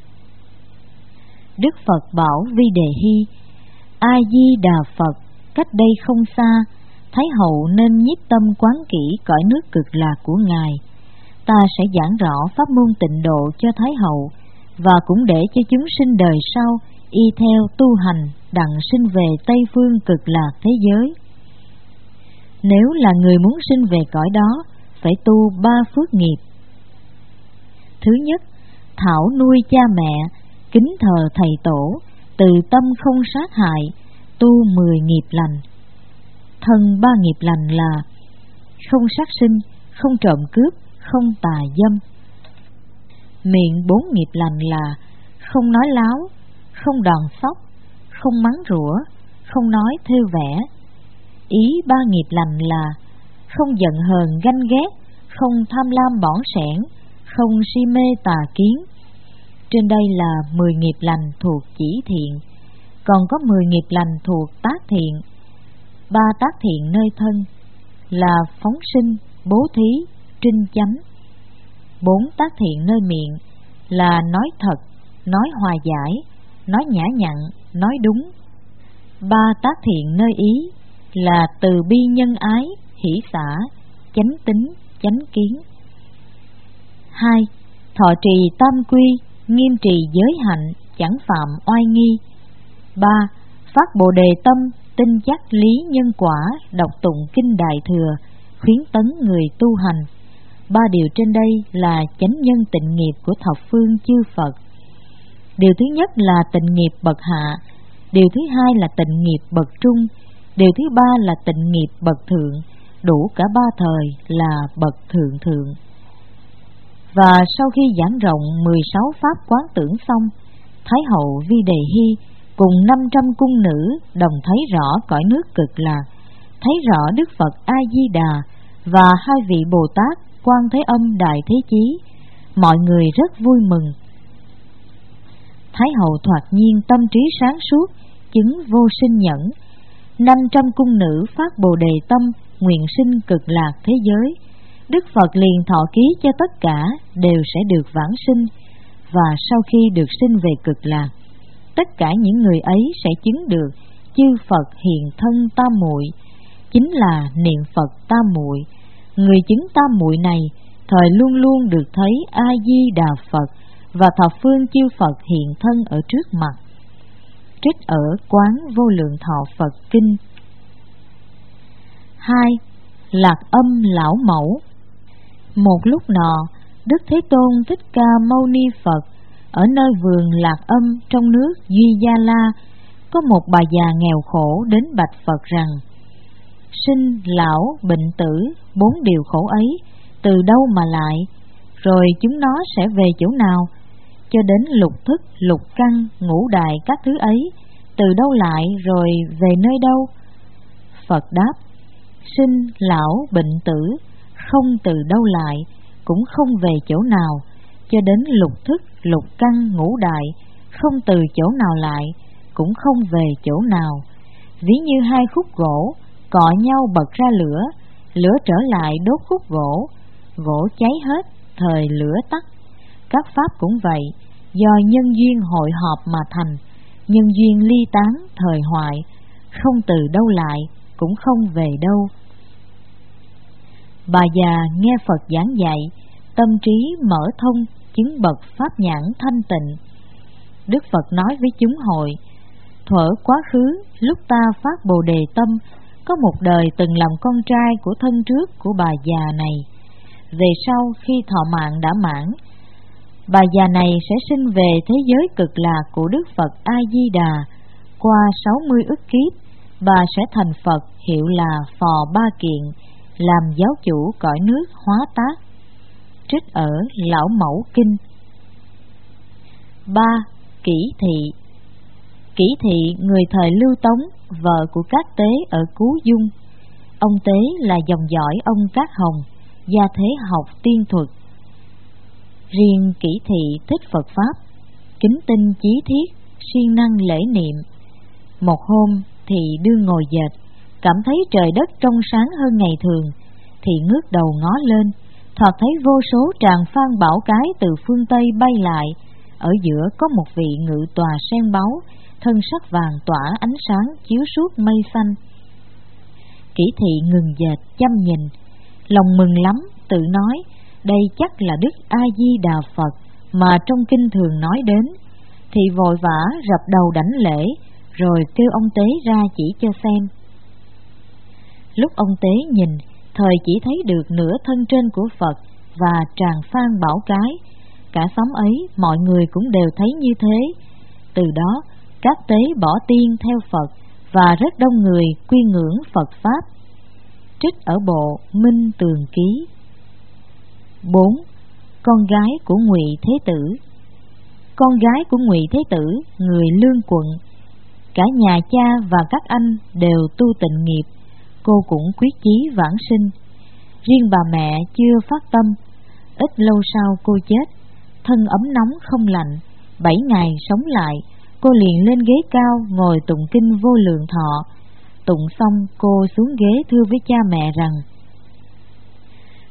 Speaker 1: Đức Phật bảo Vi Đề Hy: A Di Đà Phật, cách đây không xa, Thái hậu nên nhiếp tâm quán kỹ cõi nước cực lạc của ngài. Ta sẽ giảng rõ pháp môn tịnh độ cho Thái hậu, và cũng để cho chúng sinh đời sau y theo tu hành đặng sinh về Tây phương cực lạc thế giới. Nếu là người muốn sinh về cõi đó, phải tu 3 phước nghiệp. Thứ nhất, thảo nuôi cha mẹ, kính thờ thầy tổ, từ tâm không sát hại, tu 10 nghiệp lành. Thân 3 nghiệp lành là không sát sinh, không trộm cướp, không tà dâm. Miệng 4 nghiệp lành là không nói láo, không đòn sóc, không mắng rủa, không nói thêu vẽ. Ý 3 nghiệp lành là không giận hờn ganh ghét, không tham lam bỏng sẻn, không si mê tà kiến. Trên đây là 10 nghiệp lành thuộc chỉ thiện, còn có 10 nghiệp lành thuộc tác thiện. 3 tác thiện nơi thân là phóng sinh, bố thí, trinh chánh. 4 tác thiện nơi miệng là nói thật, nói hòa giải, nói nhã nhặn, nói đúng. 3 tác thiện nơi ý là từ bi nhân ái, hỷ xả, chánh tín, chánh kiến. 2. Thọ trì tam quy, nghiêm trì giới hạnh, chẳng phạm oai nghi. 3. Phát bồ đề tâm, tin chắc lý nhân quả, đọc tụng kinh Đại Thừa, khuyến tấn người tu hành. 3 điều trên đây là chánh nhân tịnh nghiệp của thập phương chư Phật. Điều thứ nhất là tịnh nghiệp bậc hạ, điều thứ hai là tịnh nghiệp bậc trung, điều thứ ba là tịnh nghiệp bậc thượng, đủ cả 3 thời là bậc thượng thượng. Và sau khi giảng rộng 16 pháp quán tưởng xong, Thái hậu Vi Đề Hy cùng 500 cung nữ đồng thấy rõ cõi nước Cực Lạc, thấy rõ Đức Phật A Di Đà và 2 vị Bồ Tát Quan Thế Âm Đại Thế Chí. Mọi người rất vui mừng. Thái hậu thoạt nhiên tâm trí sáng suốt, chứng vô sinh nhẫn. 500 cung nữ phát bồ đề tâm, nguyện sinh Cực Lạc thế giới. Đức Phật liền thọ ký cho tất cả đều sẽ được vãng sinh, và sau khi được sinh về Cực Lạc, tất cả những người ấy sẽ chứng được chư Phật hiện thân tam muội, chính là niệm Phật tam muội. Người chứng tam muội này thời luôn luôn được thấy A Di Đà Phật và thập phương chư Phật hiện thân ở trước mặt. Trích ở Quán Vô Lượng Thọ Phật Kinh. 2. Lạc Âm Lão Mẫu. Một lúc nọ, Đức Thế Tôn Thích Ca Mâu Ni Phật ở nơi vườn Lạc Âm trong nước Duy Gia La, có một bà già nghèo khổ đến bạch Phật rằng: sinh, lão, bệnh tử, 4 điều khổ ấy từ đâu mà lại? Rồi chúng nó sẽ về chỗ nào? Cho đến lục thức, lục căn, ngũ đại các thứ ấy từ đâu lại rồi về nơi đâu? Phật đáp: sinh, lão, bệnh tử không từ đâu lại, cũng không về chỗ nào. Cho đến lục thức, lục căn, ngũ đại không từ chỗ nào lại, cũng không về chỗ nào. Ví như 2 khúc gỗ cọ nhau bật ra lửa, lửa trở lại đốt khúc gỗ, gỗ cháy hết, thời lửa tắt. Các pháp cũng vậy, do nhân duyên hội họp mà thành, nhân duyên ly tán, thời hoại, không từ đâu lại, cũng không về đâu. Bà già nghe Phật giảng dạy, tâm trí mở thông, chứng bậc pháp nhãn thanh tịnh. Đức Phật nói với chúng hội: thuở quá khứ, lúc ta phát bồ đề tâm, có một đời từng làm con trai của thân trước của bà già này. Về sau khi thọ mạng đã mãn, bà già này sẽ sinh về thế giới Cực Lạc của Đức Phật A Di Đà. Qua 60 ức kiếp, bà sẽ thành Phật, hiệu là Phò Ba Kiện, làm giáo chủ cõi nước Hóa Tác. Trích ở Lão Mẫu Kinh. 3. Kỷ Thị. Kỷ Thị người thời Lưu Tống, vợ của Cát Tế ở Cú Dung. Ông Tế là dòng dõi ông Cát Hồng, gia thế học tiên thuật. Riêng Kỷ Thị thích Phật Pháp, kính tinh chí thiết, siêng năng lễ niệm. Một hôm thì đương ngồi dệt, cảm thấy trời đất trong sáng hơn ngày thường, thì ngước đầu ngó lên, thoạt thấy vô số tràng phan bảo cái từ phương Tây bay lại. Ở giữa có một vị ngự tòa sen báu, thân sắc vàng tỏa ánh sáng chiếu suốt mây xanh. Kỷ Thị ngừng dệt chăm nhìn, lòng mừng lắm, tự nói: đây chắc là Đức A Di Đà Phật mà trong kinh thường nói đến. Thì vội vã rập đầu đảnh lễ, rồi kêu ông Tế ra chỉ cho xem. Lúc ông Tế nhìn, thời chỉ thấy được nửa thân trên của Phật và tràng phan bảo cái. Cả xóm ấy mọi người cũng đều thấy như thế. Từ đó các tế bỏ tiên theo Phật, và rất đông người quy ngưỡng Phật Pháp. Trích ở bộ Minh Tường Ký. 4. Con gái của Ngụy Thế Tử. Con gái của Ngụy Thế Tử, người Lương Quận. Cả nhà cha và các anh đều tu tịnh nghiệp, cô cũng quyết chí vãng sinh. Riêng bà mẹ chưa phát tâm. Ít lâu sau cô chết, thân ấm nóng không lạnh. 7 ngày sống lại, cô liền lên ghế cao ngồi tụng kinh Vô Lượng Thọ. Tụng xong cô xuống ghế thưa với cha mẹ rằng: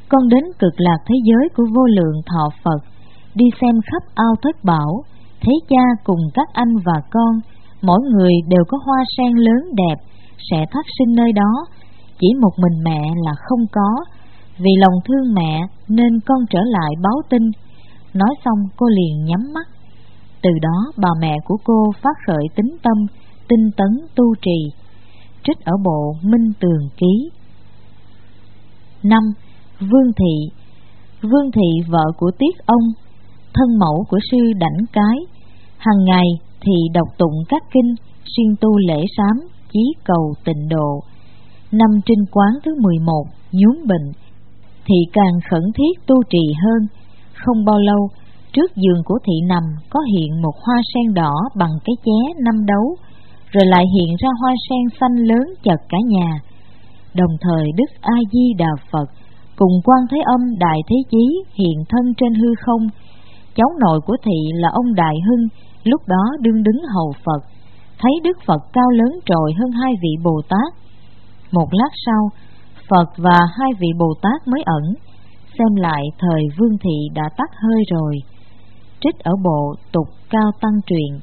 Speaker 1: con đến cực lạc thế giới của vô lượng thọ Phật, đi xem khắp ao thất bảo, thấy cha cùng các anh và con, mỗi người đều có hoa sen lớn đẹp, sẽ thác sinh nơi đó. Chỉ một mình mẹ là không có. Vì lòng thương mẹ nên con trở lại báo tin. Nói xong cô liền nhắm mắt. Từ đó bà mẹ của cô phát khởi tín tâm, tinh tấn tu trì. Trích ở bộ Minh Tường Ký. 5. Vương Thị. Vương Thị vợ của Tiết Ông, thân mẫu của sư Đảnh Cái, hàng ngày thì đọc tụng các kinh, xuyên tu lễ sám, chí cầu tịnh độ. Năm Trinh Quán thứ 11 nhuốm bệnh, thị càng khẩn thiết tu trì hơn. Không bao lâu, trước giường của thị nằm có hiện một hoa sen đỏ bằng cái ché 5 đấu, rồi lại hiện ra hoa sen xanh lớn chật cả nhà. Đồng thời Đức A Di Đà Phật cùng Quan Thế Âm Đại Thế Chí hiện thân trên hư không. Cháu nội của thị là ông Đại Hưng lúc đó đương đứng hầu Phật, thấy Đức Phật cao lớn trội hơn hai vị Bồ Tát. Một lát sau, Phật và hai vị Bồ Tát mới ẩn. Xem lại thời Vương Thị đã tắt hơi rồi. Trích ở bộ Tục Cao Tăng Truyện.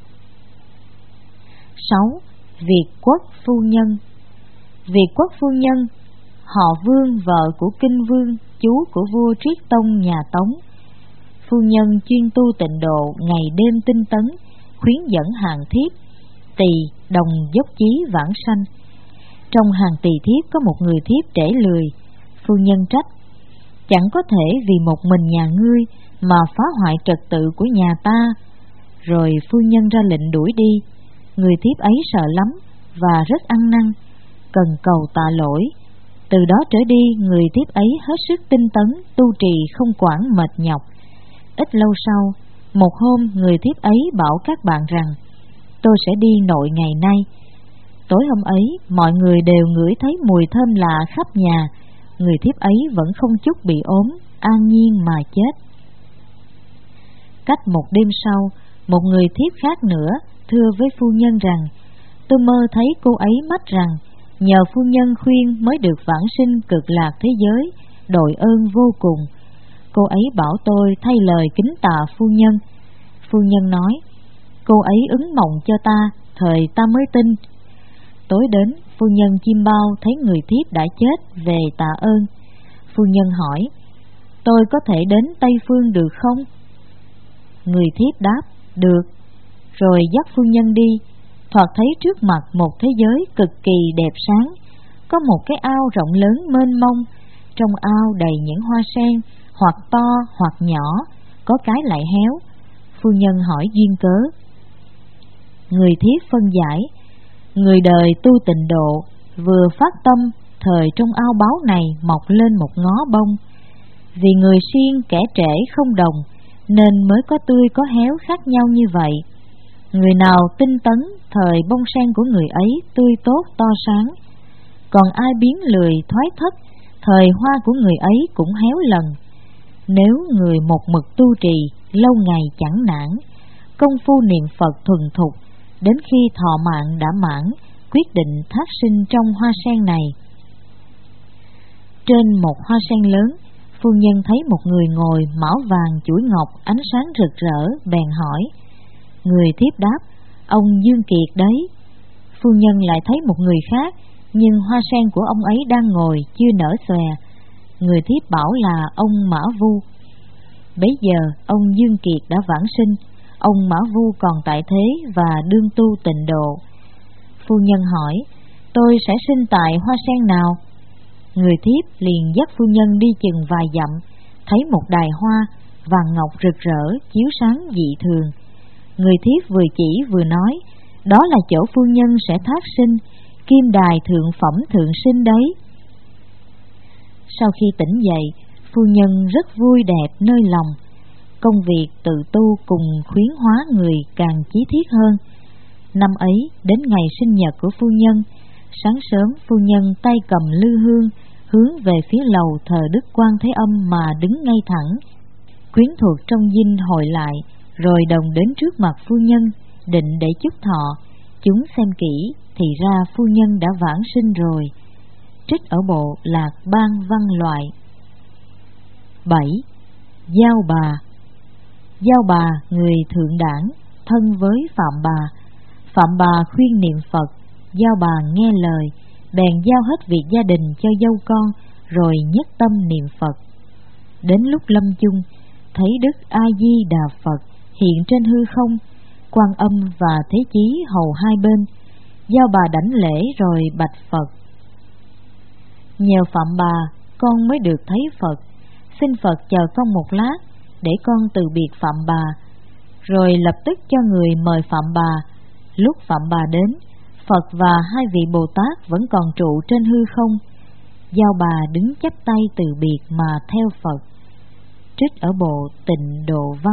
Speaker 1: 6. Việt Quốc Phu Nhân. Việt Quốc Phu Nhân, họ Vương, vợ của Kinh Vương, chú của vua Triết Tông nhà Tống. Phu nhân chuyên tu tịnh độ, ngày đêm tinh tấn, khuyến dẫn hàng thiếp, tỳ đồng dốc chí vãng sanh. Trong hàng tỳ thiếp có một người thiếp trễ lười. Phu nhân trách: chẳng có thể vì một mình nhà ngươi mà phá hoại trật tự của nhà ta. Rồi phu nhân ra lệnh đuổi đi. Người thiếp ấy sợ lắm và rất ăn năn, cần cầu tạ lỗi. Từ đó trở đi, người thiếp ấy hết sức tinh tấn tu trì, không quản mệt nhọc. Ít lâu sau, một hôm người thiếp ấy bảo các bạn rằng: tôi sẽ đi nội ngày nay. Tối hôm ấy, mọi người đều ngửi thấy mùi thơm lạ khắp nhà. Người thiếp ấy vẫn không chút bị ốm, an nhiên mà chết. Cách một đêm sau, một người thiếp khác nữa thưa với phu nhân rằng: tôi mơ thấy cô ấy mách rằng nhờ phu nhân khuyên mới được vãng sinh cực lạc thế giới, đội ơn vô cùng. Cô ấy bảo tôi thay lời kính tạ phu nhân. Phu nhân nói: cô ấy ứng mộng cho ta, thời ta mới tin. Tối đến, phu nhân chim bao thấy người thiếp đã chết, về tạ ơn. Phu nhân hỏi: tôi có thể đến Tây Phương được không? Người thiếp đáp: được. Rồi dắt phu nhân đi. Thoạt thấy trước mặt một thế giới cực kỳ đẹp sáng. Có một cái ao rộng lớn mênh mông. Trong ao đầy những hoa sen, hoặc to hoặc nhỏ, có cái lại héo. Phu nhân hỏi duyên cớ. Người thiếp phân giải: người đời tu tịnh độ, vừa phát tâm, thời trong ao báu này mọc lên một ngó bông. Vì người siêng kẻ trễ không đồng, nên mới có tươi có héo khác nhau như vậy. Người nào tinh tấn, thời bông sen của người ấy tươi tốt to sáng. Còn ai biến lười thoái thất, thời hoa của người ấy cũng héo lần. Nếu người một mực tu trì, lâu ngày chẳng nản, công phu niệm Phật thuần thục, đến khi thọ mạng đã mãn, quyết định thác sinh trong hoa sen này. Trên một hoa sen lớn, phu nhân thấy một người ngồi mão vàng chuỗi ngọc ánh sáng rực rỡ, bèn hỏi. Người thiếp đáp: ông Dương Kiệt đấy. Phu nhân lại thấy một người khác, nhưng hoa sen của ông ấy đang ngồi chưa nở xòe. Người thiếp bảo là ông Mã Vu. Bấy giờ ông Dương Kiệt đã vãng sinh, ông Mã Vu còn tại thế và đương tu tịnh độ. Phu nhân hỏi: tôi sẽ sinh tại hoa sen nào? Người thiếp liền dắt phu nhân đi chừng vài dặm, thấy một đài hoa vàng ngọc rực rỡ chiếu sáng dị thường. Người thiếp vừa chỉ vừa nói: đó là chỗ phu nhân sẽ thác sinh, kim đài thượng phẩm thượng sinh đấy. Sau khi tỉnh dậy, phu nhân rất vui đẹp nơi lòng. Công việc tự tu cùng khuyến hóa người càng chí thiết hơn. Năm ấy đến ngày sinh nhật của phu nhân, sáng sớm phu nhân tay cầm lư hương hướng về phía lầu thờ Đức Quan Thế Âm mà đứng ngay thẳng. Quyến thuộc trong dinh hội lại, rồi đồng đến trước mặt phu nhân, định để chúc thọ. Chúng xem kỹ thì ra phu nhân đã vãng sinh rồi. Trích ở bộ Lạc Ban Văn Loại. 7. Giao Bà. Giao Bà người thượng đảng, thân với Phạm Bà. Phạm Bà khuyên niệm Phật, Giao Bà nghe lời, bèn giao hết việc gia đình cho dâu con, rồi nhất tâm niệm Phật. Đến lúc lâm chung, thấy Đức A Di Đà Phật hiện trên hư không, Quan Âm và Thế Chí hầu hai bên. Giao Bà đảnh lễ rồi bạch Phật: nhờ Phạm Bà, con mới được thấy Phật. Xin Phật chờ con một lát, để con từ biệt Phạm Bà. Rồi lập tức cho người mời Phạm Bà. Lúc Phạm Bà đến, Phật và hai vị Bồ Tát vẫn còn trụ trên hư không. Giao Bà đứng chắp tay từ biệt mà theo Phật. Trích ở bộ Tịnh Độ Văn.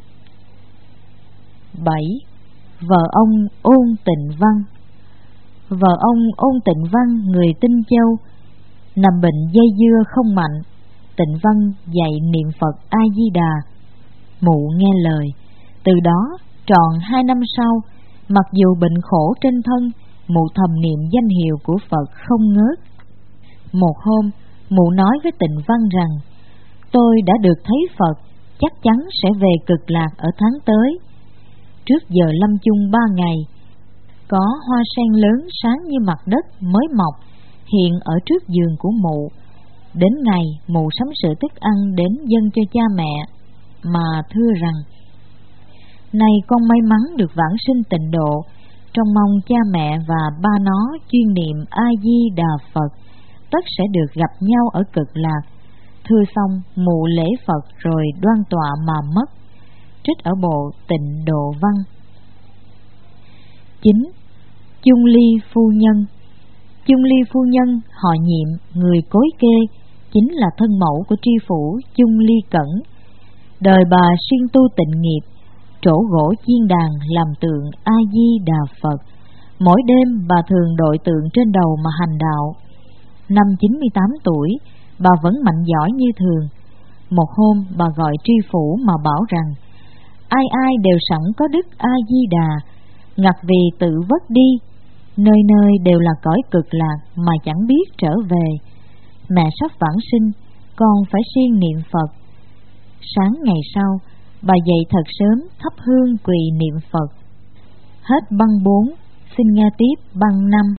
Speaker 1: 7. Vợ ông Ôn Tịnh Văn. Vợ ông Ôn Tịnh Văn người Tinh Châu, nằm bệnh dây dưa không mạnh. Tịnh Văn dạy niệm Phật A Di Đà. Mụ nghe lời. Từ đó tròn 2 năm sau, mặc dù bệnh khổ trên thân, mụ thầm niệm danh hiệu của Phật không ngớt. Một hôm, mụ nói với Tịnh Văn rằng: tôi đã được thấy Phật, chắc chắn sẽ về Cực Lạc ở tháng tới. Trước giờ lâm chung 3 ngày, có hoa sen lớn sáng như mặt đất mới mọc hiện ở trước giường của mụ. Đến ngày mụ sắm sửa thức ăn đến dâng cho cha mẹ, mà thưa rằng: nay con may mắn được vãng sinh tịnh độ, trông mong cha mẹ và ba nó chuyên niệm A Di Đà Phật, tất sẽ được gặp nhau ở Cực Lạc. Thưa xong, mụ lễ Phật rồi đoan tọa mà mất. Trích ở bộ Tịnh Độ Văn. 9. Chung Ly Phu Nhân. Chung Ly Phu Nhân họ Nhiệm, người Cối Kê, chính là thân mẫu của tri phủ Chung Ly Cẩn. Đời bà siêng tu tịnh nghiệp, trổ gỗ chiên đàn làm tượng A Di Đà Phật. Mỗi đêm bà thường đội tượng trên đầu mà hành đạo. Năm 98 tuổi, bà vẫn mạnh giỏi như thường. Một hôm bà gọi tri phủ mà bảo rằng: ai ai đều sẵn có đức A Di Đà, ngặt vì tự vất đi, nơi nơi đều là cõi Cực Lạc mà chẳng biết trở về. Mẹ sắp vãng sinh, con phải siêng niệm Phật. Sáng ngày sau, bà dậy thật sớm thắp hương quỳ niệm Phật. Hết băng 4, xin nghe tiếp băng 5.